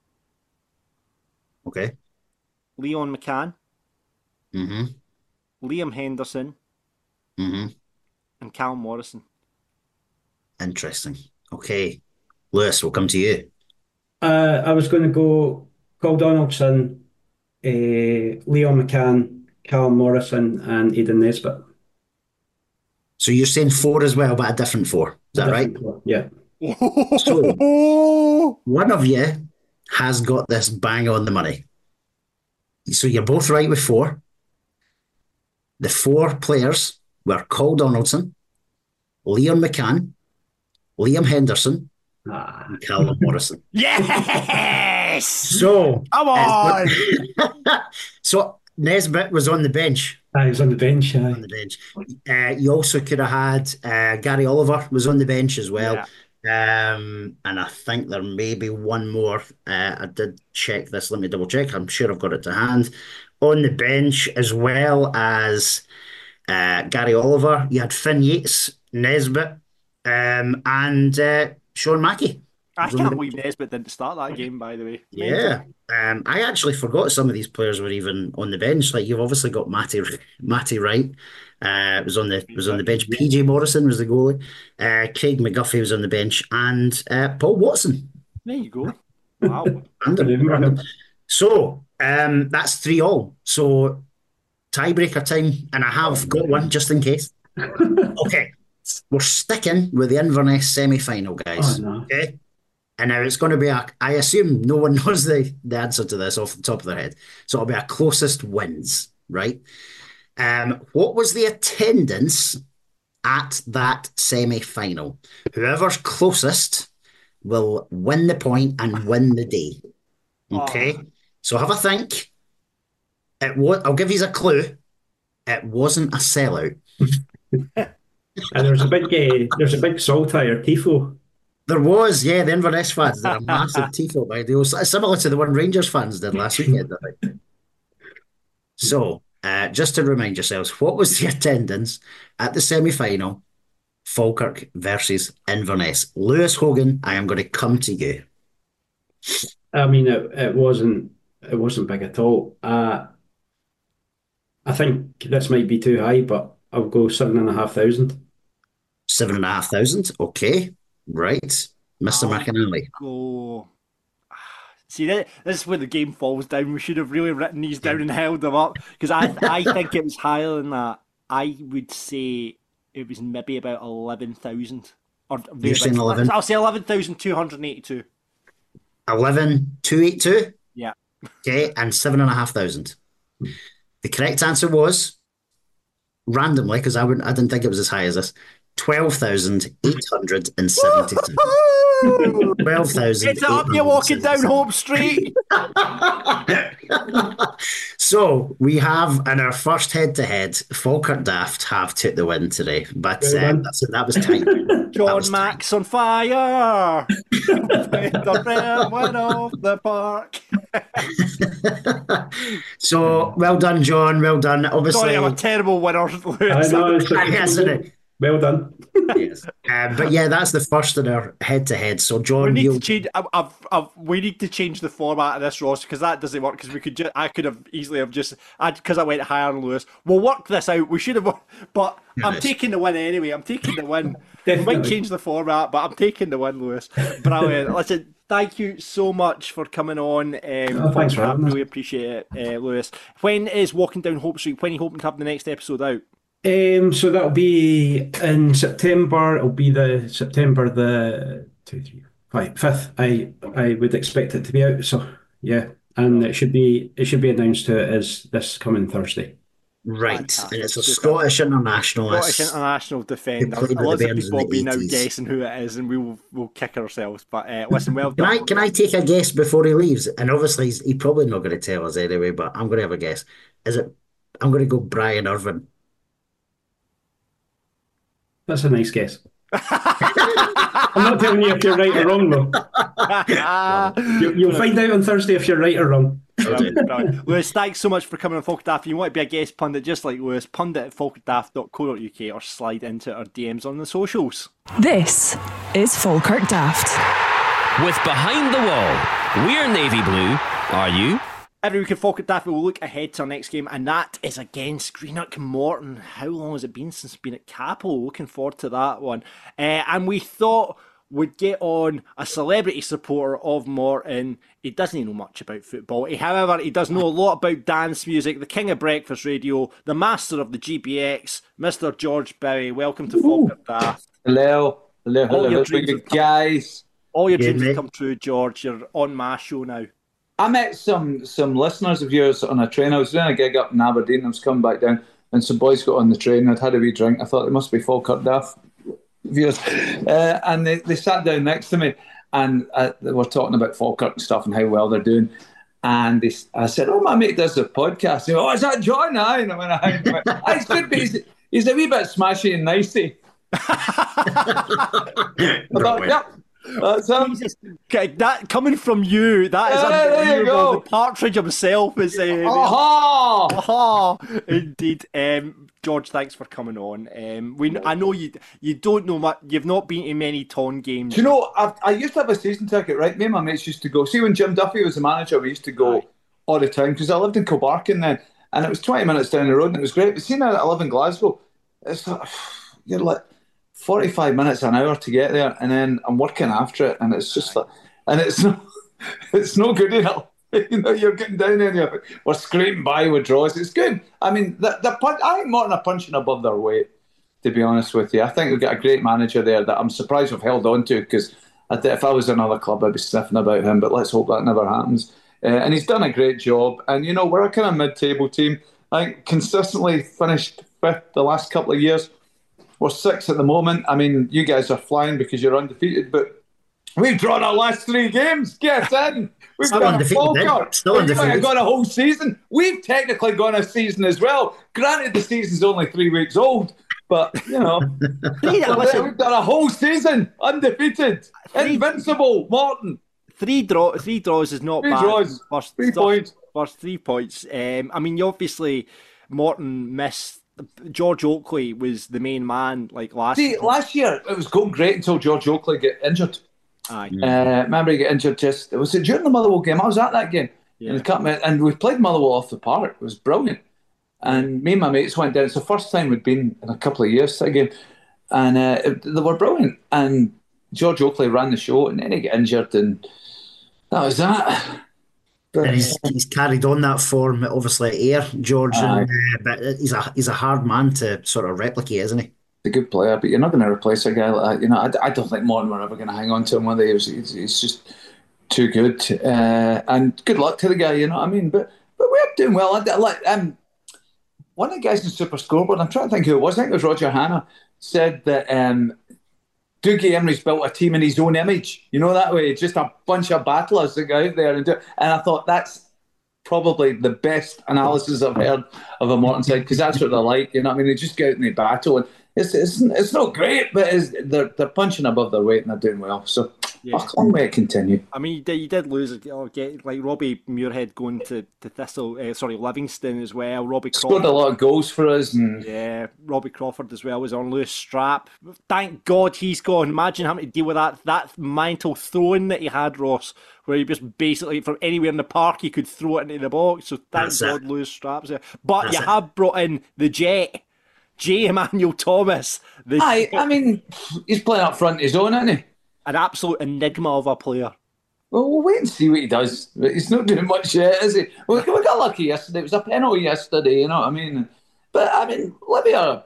Okay. Leon McCann, Mm-hmm. Liam Henderson, Mm-hmm. and Cal Morrison. Interesting. Okay. Lewis, we'll come to you. Uh, I was going to go Cole Donaldson, uh, Leon McCann, Cal Morrison, and Aidan Nesbitt. So you're saying four as well, but a different four. Is that right? Yeah. So one of you has got this bang on the money. So you're both right with four. The four players were Cole Donaldson, Leon McCann, Liam Henderson, Ah. and Callum Morrison. Yes! So Come on! so Nesbitt was on the bench. Ah, he was on the bench. On Aye. the bench. Uh, you also could have had uh, Gary Oliver was on the bench as well. Um, and I think there may be one more. Uh, I did check this. Let me double check. I'm sure I've got it to hand. On the bench, as well as uh, Gary Oliver, you had Finn Yates, Nesbitt, um, and uh, Sean Mackey. I was on can't the believe Nesbitt didn't start that game, by the way. Yeah, um, I actually forgot some of these players were even on the bench. Like you've obviously got Matty Matty Wright, uh, was on the was on the bench. P J Morrison was the goalie. Uh, Craig McGuffey was on the bench, and uh, Paul Watson. There you go. Wow. Random, random. So um, that's three all. So tiebreaker time, and I have got one just in case. Okay, we're sticking with the Inverness semi-final, guys. Oh, no. Okay. And now it's going to be a, I assume no one knows the, the answer to this off the top of their head. So it'll be a closest wins, right? Um, what was the attendance at that semi-final? Whoever's closest will win the point and win the day. Okay? So have a think. It was, I'll give you a clue. It wasn't a sellout. And there's a big, uh, there's a big Saltire tifo. There was, yeah, the Inverness fans did a massive tifo by deal, similar to the one Rangers fans did last weekend. I think. So, uh, just to remind yourselves, what was the attendance at the semi-final, Falkirk versus Inverness? Lewis Hogan, I am going to come to you. I mean, it, it wasn't it wasn't big at all. Uh, I think this might be too high, but I'll go seven and a half thousand. Seven and a half thousand, okay, right, Mister I'll McAnally. Go. See, this is where the game falls down. We should have really written these down and held them up because I I think it was higher than that. I would say it was maybe about eleven thousand. Or You're saying eleven? I'll say eleven thousand two hundred eighty-two. Eleven two eight two. Yeah. Okay, and seven and a half thousand. The correct answer was randomly, because I wouldn't, I didn't think it was as high as this, twelve thousand eight hundred seventy-two. twelve thousand. It's up, you're walking down Hope Street. So we have in our first head-to-head, Falkirk Daft have took the win today, but uh, that's, that was tight. John was Mack's tight. On fire. The went off the park. So well done, John. Well done. Obviously, Sorry, I'm a terrible winner. I know, it's a- isn't it? Well done. Yes. Um, but yeah, that's the first in our head-to-head. So We John, need you to change. I've, I've, I've, we need to change the format of this, Ross, because that doesn't work. Because we could, just, I could have easily have just, because I, I went higher on Lewis. We'll work this out. We should have, but I'm Yes. taking the win anyway. I'm taking the win. We might Definitely. change the format, but I'm taking the win, Lewis. Brilliant. Listen, thank you so much for coming on. Um, Oh, thanks for I having us. really appreciate it, uh, Lewis. When is Walking Down Hope Street? When are you hoping to have the next episode out? Um, so that'll be in September. It'll be the September the two, three, five, fifth. I I would expect it to be out. So yeah, and it should be it should be announced to it as this coming Thursday. right, Fantastic. and it's a Super. Scottish internationalist. Scottish international defender. Who played with the Lots of Bairns in people will the be now eighties. guessing who it is, and we will we'll kick ourselves. But uh, listen, well Can done. I can I take a guess before he leaves? And obviously he's he probably not going to tell us anyway, but I'm going to have a guess. Is it? I'm going to go Brian Irvin. That's a nice guess. I'm not telling you if you're right or wrong though. You, you'll find out on Thursday if you're right or wrong. Brilliant, brilliant. Lewis, thanks so much for coming on Falkirk Daft. If you want to be a guest pundit just like Lewis, pundit at falkirk daft dot co dot uk or slide into our D Ms on the socials. This is Falkirk Daft. With Behind the Wall, we're navy blue. Are you? Every week in Falkirk Daft, we'll look ahead to our next game, and that is against Greenock Morton. How long has it been since it's been at Capel? Looking forward to that one. Uh, and we thought we'd get on a celebrity supporter of Morton. He doesn't know much about football. He, however, he does know a lot about dance music, the king of breakfast radio, the master of the G B X, Mister George Bowie. Welcome to Falkirk Daft. Hello, hello, All hello, your hello, dreams have come- guys. All your Yeah, dreams mate. have come true, George. You're on my show now. I met some some listeners of yours on a train. I was doing a gig up in Aberdeen. I was coming back down, and some boys got on the train. I'd had a wee drink. I thought they must be Falkirk Daft viewers, uh, and they, they sat down next to me, and uh, they were talking about Falkirk and stuff and how well they're doing. And they, I said, "Oh, my mate does a podcast." They went, "Oh, is that John?" Aye, and I went, "Aye." I went, "Aye, it's good, but he's, he's a wee bit smashy and nicey." I thought, yep, that's him. Jesus. Okay, that coming from you, that is Yeah, there you unbelievable. go. The partridge himself is. Uh, Aha! Aha! Indeed, um, George. Thanks for coming on. Um, we, I know you. You don't know much. You've not been to many Ton games. Do you know, I've, I used to have a season ticket, right? Me and my mates used to go. See, when Jim Duffy was the manager, we used to go Aye. all the time because I lived in Kilbarkin then, and it was twenty minutes down the road, and it was great. But see, now that I live in Glasgow, it's like, you're like forty-five minutes, an hour to get there, and then I'm working after it, and it's just like, and it's no, it's no good enough. You know, you're getting down there, and you're, we're scraping by with draws. It's good. I mean, the, the punch, I think Morton are punching above their weight, to be honest with you. I think we've got a great manager there that I'm surprised we've held on to, because if I was another club, I'd be sniffing about him, but let's hope that never happens. Uh, and he's done a great job. And, you know, we're a kind of mid-table team. I think consistently finished fifth the last couple of years. We're sixth at the moment. I mean, you guys are flying because you're undefeated, but we've drawn our last three games. Get in. We've Still got a undefeated, then. Falkirk. Still Well, you might have undefeated. got a whole season. We've technically gone a season as well. Granted, the season's only three weeks old, but, you know, Three, listen, we've done a whole season undefeated. Three- Invincible, Morton. three draw, three draws is not Three bad. draws, First, three first- points. First three points. Um, I mean, you obviously Morton missed. George Oakley was the main man, like last. See, last year it was going great until George Oakley got injured. Aye. Uh, remember he got injured just, was it during the Motherwell game? I was at that game. Yeah. In the cup, and we played Motherwell off the park. It was brilliant. And me and my mates went down. It's the first time we'd been in a couple of years to a game. And uh, it, they were brilliant. And George Oakley ran the show, and then he got injured, and that was that. But, And he's, he's carried on that form, obviously, at Ayr, George. Aye. And, uh, but he's a he's a hard man to sort of replicate, isn't he? a good player, but you're not going to replace a guy like that. You know, I, I don't think Morton were ever going to hang on to him. One day, he's, he's, he's just too good. Uh, and good luck to the guy. You know what I mean? But but we're doing well. I, like um, one of the guys in Super Scoreboard, I'm trying to think who it was, I think it was Roger Hanna, said that um, Dougie Emery's built a team in his own image. You know, that way, just a bunch of battlers that go out there and do it. And I thought that's probably the best analysis I've heard of a Morton side, because that's what they're like. You know what I mean? They just go out and they battle. And it's it's, it's not great, but it's, they're, they're punching above their weight and they're doing well. So, yeah. Oh, long way to continue. I mean, you did, you did lose, oh, get, like Robbie Muirhead going to, to Thistle, uh, sorry, Livingston as well. Robbie Crawford. Scored a lot of goals for us. And... Yeah, Robbie Crawford as well was on loose strap. Thank God he's gone. Imagine having to deal with that that mental throwing that he had, Ross, where he just basically, from anywhere in the park, he could throw it into the box. So thank That's God it. Loose straps there. But That's you it. have brought in the Jet, J. Emmanuel Thomas. The Aye, I mean, he's playing up front his own, isn't he? An absolute enigma of a player. Well, we'll wait and see what he does. He's not doing much yet, is he? We, we got lucky yesterday. It was a penalty yesterday, you know what I mean? But, I mean, Libby are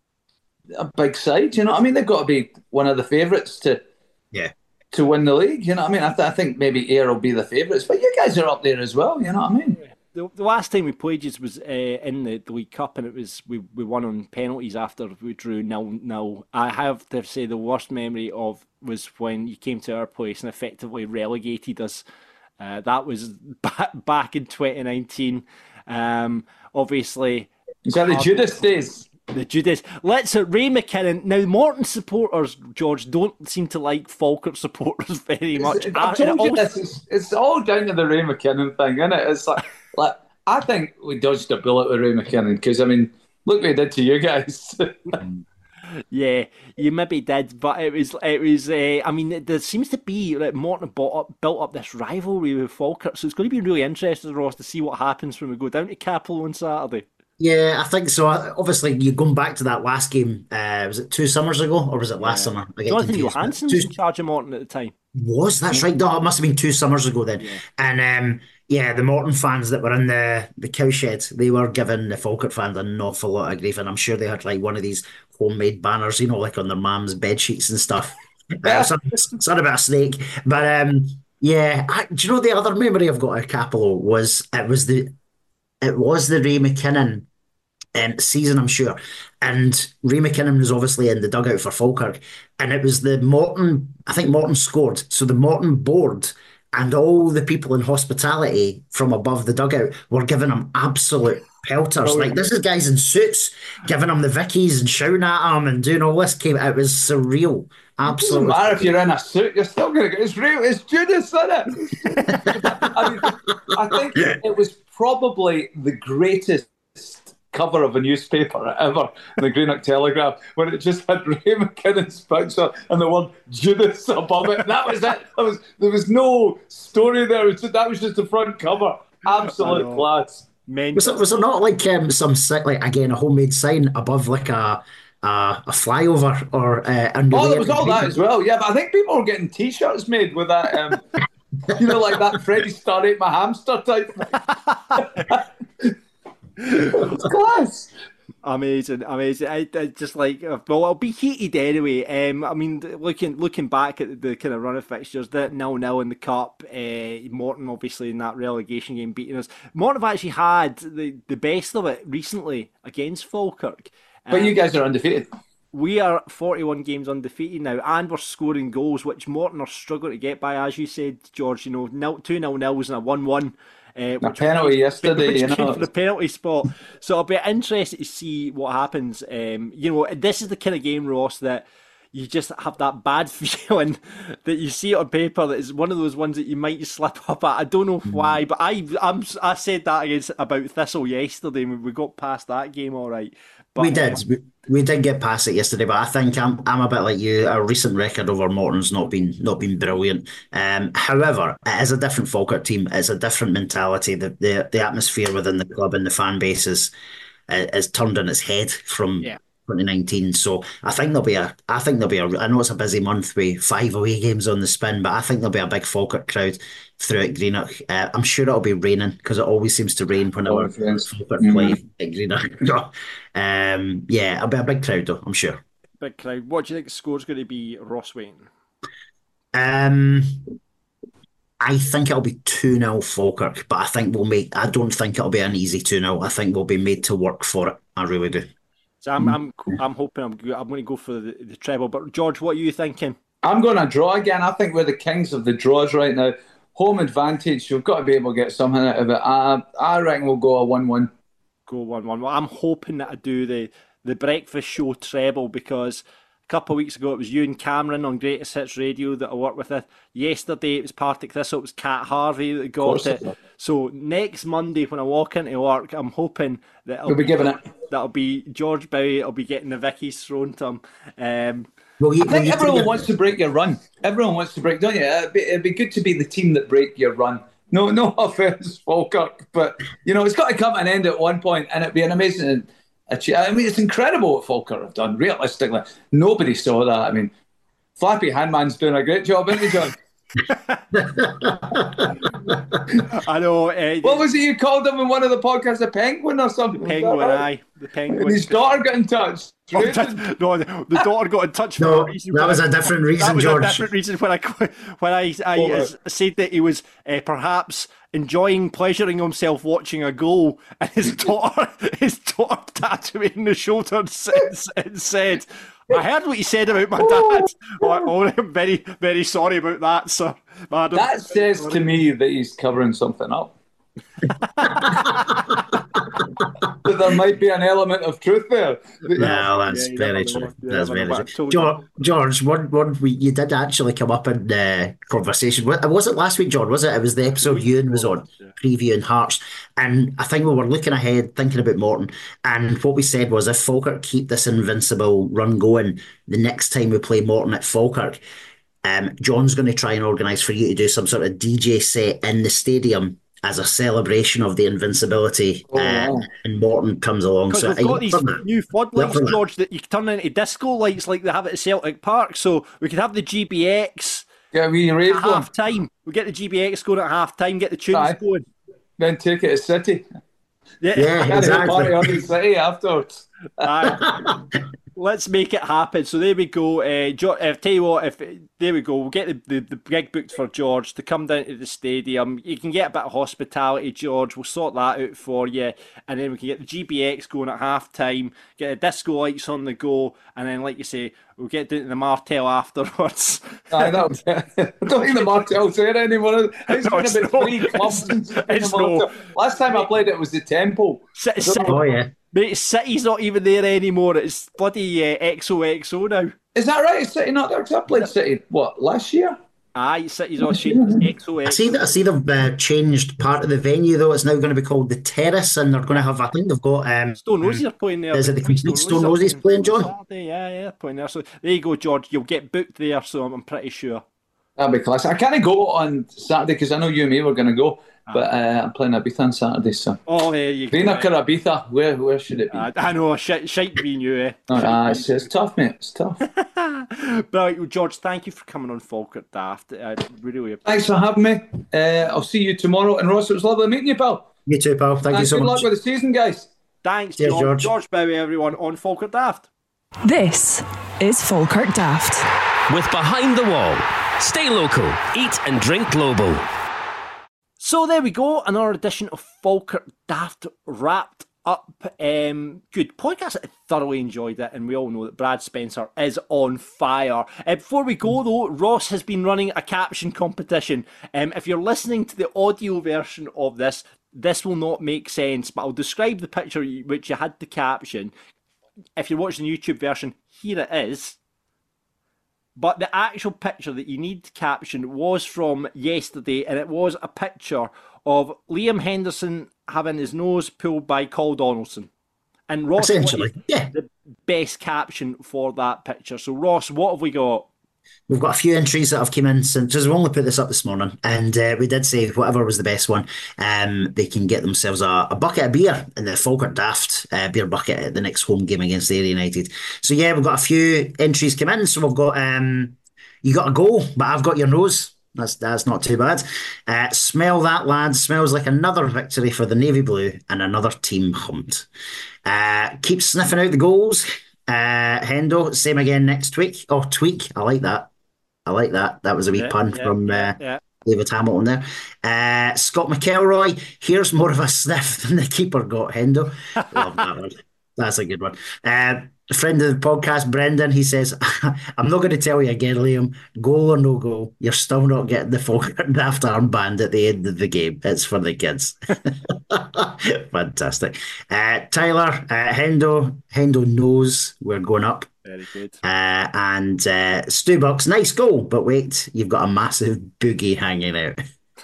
a, a big side, you know what I mean? They've got to be one of the favourites to yeah to win the league, you know what I mean? I, th- I think maybe Ayr will be the favourites, but you guys are up there as well, you know what I mean? The, the last time we played you was uh, in the, the League Cup, and it was we, we won on penalties after we drew nil nil. I have to say the worst memory of was when you came to our place and effectively relegated us. Uh, that was back, back in twenty nineteen. Um, obviously, is that the Judas days? The Judas. Let's uh, Ray McKinnon. Now, Morton supporters, George, don't seem to like Falkirk supporters very much. It's, I told you this, it's, it's all down to the Ray McKinnon thing, isn't it? It's like, like I think we dodged a bullet with Ray McKinnon, because, I mean, look what he did to you guys. Yeah, you maybe did, but it was, it was. Uh, I mean, there seems to be like Morton bought up, built up this rivalry with Falkirk, so it's going to be really interesting, Ross, to see what happens when we go down to Capello on Saturday. Yeah, I think so. Obviously, you're going back to that last game. Uh, was it two summers ago, or was it last yeah. summer? I Jonathan Johansson was in charge of Morton at the time. Was that's right? No, it must have been two summers ago then. Yeah. And um, yeah, the Morton fans that were in the the cowshed, they were giving the Falkirk fans an awful lot of grief, and I'm sure they had like one of these homemade banners, you know, like on their mum's bed sheets and stuff. uh, it's, it's not about a snake, but um, yeah. I, do you know the other memory I've got of Capello was it was the it was the Ray McKinnon um, season, I'm sure. And Ray McKinnon was obviously in the dugout for Falkirk. And it was the Morton, I think Morton scored. So the Morton board and all the people in hospitality from above the dugout were giving him absolute pelters. Oh, like, this is guys in suits giving him the Vickies and shouting at him and doing all this. Came, it was surreal. Absolutely. It doesn't matter if you're in a suit, you're still going to get it's real. It's Judas, isn't it? I mean, I think it was probably the greatest cover of a newspaper ever, the Greenock Telegraph, when it just had Ray McKinnon's picture and the word Judas above it. That was it. That was, there was no story there. It was just, that was just the front cover. Absolute class. Was it, was it not like um, some, like, again, a homemade sign above like a Uh, a flyover or uh, oh, there was all that as well. Yeah, but I think people were getting T-shirts made with that. Um, you know, like that Freddie Star ate my hamster type. It's class. Amazing, amazing. I, I just like, well, I'll be heated anyway. Um, I mean, looking looking back at the kind of run of fixtures, that nil nil in the cup, uh, Morton obviously in that relegation game beating us. Morton have actually had the, the best of it recently against Falkirk. But um, you guys are undefeated. We are forty-one games undefeated now, and we're scoring goals, which Morton are struggling to get by, as you said, George. You know, nil, two nil nils and a one one. Uh, a penalty yesterday, which you know, for the penalty spot. So I'll be interested to see what happens. Um, you know, this is the kind of game, Ross, that you just have that bad feeling that you see it on paper that is one of those ones that you might slip up at. I don't know why, but I I'm, I said that against about Thistle yesterday, and we got past that game all right. But, we did. We, we did get past it yesterday, but I think I'm I'm a bit like you. Our recent record over Morton's not been not been brilliant. Um, however, it is a different Falkirk team. It's a different mentality. The the, the atmosphere within the club and the fan base is is turned on its head from yeah. twenty nineteen. So I think there'll be a. I think there'll be a. I know it's a busy month with five away games on the spin, but I think there'll be a big Falkirk crowd throughout Greenock. Uh, I'm sure it'll be raining because it always seems to rain whenever Falkirk mm-hmm. play at Greenock. um, yeah, it'll be a big crowd though. I'm sure. Big crowd. What do you think the score's going to be, Ross Wayne? Um, I think it'll be two nil Falkirk, but I think we'll make. I don't think it'll be an easy two nil. I think we'll be made to work for it. I really do. So I'm, I'm, I'm hoping I'm, I'm going to go for the, the treble. But George, what are you thinking? I'm going to draw again. I think we're the kings of the draws right now. Home advantage. You've got to be able to get something out of it. I, I reckon we'll go a one-one. Go one-one. Well, I'm hoping that I do the the breakfast show treble, because a couple of weeks ago it was you and Cameron on Greatest Hits Radio that I worked with. It. Yesterday it was Partick Thistle, it was Cat Harvey that got it. it. So next Monday when I walk into work, I'm hoping that I'll We'll be giving it. That'll be George Bowie. I'll be getting the Vickies thrown to him. Um, well, you, I think everyone your... wants to break your run. Everyone wants to break, don't you? It'd be, it'd be good to be the team that break your run. No, no offense, Falkirk, but you know it's got to come to an end at one point, and it'd be an amazing. I mean, it's incredible what Falkirk have done. Realistically, nobody saw that. I mean, Flappy Handman's doing a great job, isn't he, John? I know. Uh, what was it you called him in one of the podcasts? A penguin or something? The penguin, aye. The penguin. And his daughter got in touch. Oh, that, no, the daughter got in touch for no, a reason. That was a different reason, that was George. a different reason when I when I, I oh, uh, said that he was uh, perhaps enjoying pleasuring himself watching a goal, and his daughter his daughter tapped him in the shoulder and said, and said, "I heard what you said about my dad. Oh, oh, I'm very very sorry about that, sir." Madam. That says sorry. to me that he's covering something up. But there might be an element of truth there. No, that's yeah, very true. That's very true. George, George one, one week you did actually come up in uh, conversation. Was it last week, George? Was it? It was the episode Ewan was on, yeah. previewing Hearts. And I think we were looking ahead, thinking about Morton. And what we said was if Falkirk keep this invincible run going, the next time we play Morton at Falkirk, um, John's going to try and organise for you to do some sort of D J set in the stadium as a celebration of the invincibility, oh, uh, wow. and Morton comes along. Because so we've got these new floodlights, George, that you can turn into disco lights like they have at Celtic Park. So we could have the G B X yeah, we at half time. We get the G B X going at half time, get the tunes Aye. going. Then take it to City. Yeah, yeah exactly. Party on the City afterwards. Let's make it happen. So there we go. Uh, jo- uh, tell you what, if there we go, we'll get the, the, the gig booked for George to come down to the stadium. You can get a bit of hospitality, George. We'll sort that out for you, and then we can get the G B X going at half time. Get the disco lights on the go, and then, like you say, we'll get down to the Martel afterwards. I know. I don't think the Martel's there anymore. It's no, been it's about no, three clubs. It's, it's no. Last time I played it was the Temple. Sit, sit, oh yeah. Mate, City's not even there anymore. It's bloody uh, X O X O now. Is that right? Is City not there? Because I played City, what, last year? Aye, City's all changed. X O X O. I see that. I see they've uh, changed part of the venue though. It's now going to be called the Terrace, and they're going to have. I think they've got. Um, Stone Roses are playing there. Is it the complete Stone Roses playing, John? Saturday, yeah, yeah, playing there. So there you go, George. You'll get booked there. So I'm, I'm pretty sure. That'll be classic. I can't go on Saturday because I know you and me were going to go. But uh, I'm playing Ibiza on Saturday, so. Oh, there you go. Greenock or Ibiza, where where should it be? Uh, I know, shite, shite being you, eh? Oh, uh, it's, it's tough, mate. It's tough. But well, George, thank you for coming on Falkirk Daft. I really appreciate it. Thanks for having me. Uh, I'll see you tomorrow. And Ross, it was lovely meeting you, pal. You too, pal. Thank and you so good much. Good luck with the season, guys. Thanks, Cheers, George. George. George Bowie, everyone, on Falkirk Daft. This is Falkirk Daft. With Behind the Wall. Stay local. Eat and drink global. So there we go, another edition of Falkirk Daft wrapped up. Um, good podcast. I thoroughly enjoyed it, and we all know that Brad Spencer is on fire. Uh, before we go, though, Ross has been running a caption competition. Um, if you're listening to the audio version of this, this will not make sense, but I'll describe the picture which you had the caption. If you're watching the YouTube version, here it is. But the actual picture that you need captioned was from yesterday, and it was a picture of Liam Henderson having his nose pulled by Carl Donaldson. And Ross, essentially, yeah, the best caption for that picture. So Ross, what have we got? We've got a few entries that have come in since, because we've only put this up this morning, and uh, we did say whatever was the best one, um, they can get themselves a, a bucket of beer in the Falkirk Daft uh, beer bucket at the next home game against Ayr United. So yeah, we've got a few entries come in. So we've got um, you got a goal, but I've got your nose. That's that's not too bad. Uh, smell that, lads. Smells like another victory for the Navy Blue and another team humped. Uh, keep sniffing out the goals. Uh, Hendo, same again next week. Oh, tweak. I like that. I like that. That was a wee yeah, pun yeah, from uh, yeah, yeah. David Hamilton there. Uh, Scott McElroy, here's more of a sniff than the keeper got, Hendo. Love that one. That's a good one. Uh, a friend of the podcast, Brendan, he says, I'm not going to tell you again, Liam, goal or no goal, you're still not getting the Falkirk Daft armband at the end of the game. It's for the kids. Fantastic. Uh, Tyler, uh, Hendo, Hendo knows we're going up. Very good. Uh, and uh, Stu Bucks, nice goal, but wait, you've got a massive boogie hanging out.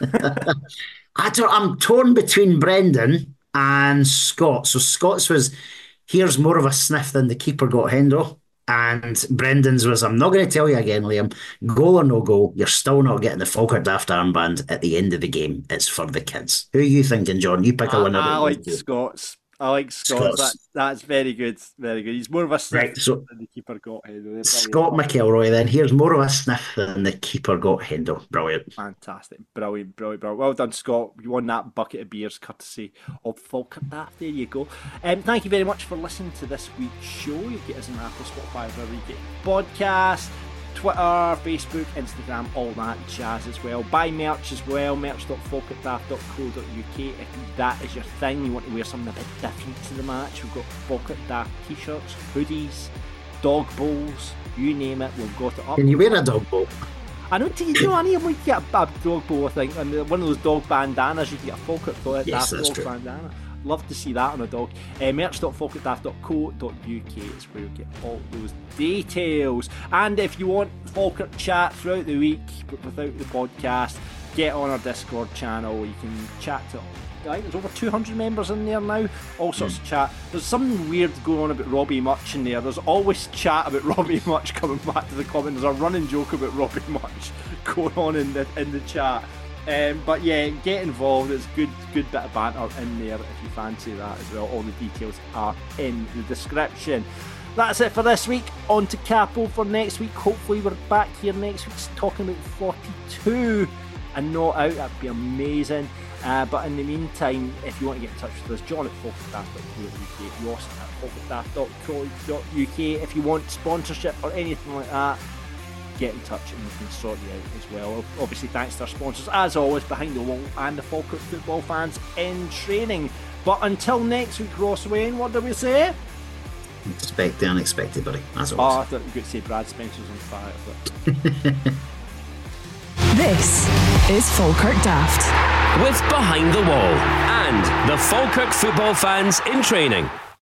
I don't, I'm torn between Brendan and Scott. So Scott's was, here's more of a sniff than the keeper got, Hendo. And Brendan's was, I'm not going to tell you again, Liam, goal or no goal, you're still not getting the Falkirk Daft armband at the end of the game. It's for the kids. Who are you thinking, John? You pick a I, winner. I like Scott's. I like Scott's. That, that's very good. Very good. He's more of a sniff Right, so than the keeper got, Hendo. Scott McElroy then. Here's more of a sniff than the keeper got, Hendo. Brilliant. Fantastic. Brilliant, brilliant, brilliant. Well done, Scott. You won that bucket of beers courtesy of Falkirk Daft. There you go. Um, thank you very much for listening to this week's show. You get us on Apple, Spotify, wherever you get podcasts. Twitter, Facebook, Instagram, all that jazz as well. Buy merch as well, merch dot falkirk daft dot co dot U K. If that is your thing, you want to wear something a bit different to the match, we've got Falkirk Daft t-shirts, hoodies, dog bowls, you name it, we've got it up. Can you wear a dog bowl? I don't think you know, I need to get a, a dog bowl, I think, and one of those dog bandanas, you can get a Falkirk Daft Yes, that's dog true. bandana. Love to see that on a dog. Uh, merch dot falkirk daft dot co dot U K is where you get all those details. And if you want Falkirk chat throughout the week, but without the podcast, get on our Discord channel. You can chat to, I think there's over two hundred members in there now. All sorts mm. of chat. There's something weird going on about Robbie Much in there. There's always chat about Robbie Much coming back to the comment. There's a running joke about Robbie Much going on in the in the chat. Um, but yeah, get involved. It's good, good bit of banter in there if you fancy that as well. All the details are in the description. That's it for this week. On to Capo for next week. Hopefully we're back here next week talking about forty-two and not out. That'd be amazing. Uh, but in the meantime, if you want to get in touch with us, John at falkirk daft dot co dot U K, Ross at falkirk daft dot co dot U K. If you want sponsorship or anything like that, get in touch and we can sort you out as well. Obviously, thanks to our sponsors, as always, Behind the Wall and the Falkirk Football Fans in Training. But until next week, Ross Wayne, what do we say? Expect the unexpected, buddy, as Oh, always. I thought you were going to say Brad Spencer's on fire. But... This is Falkirk Daft. With Behind the Wall and the Falkirk Football Fans in Training.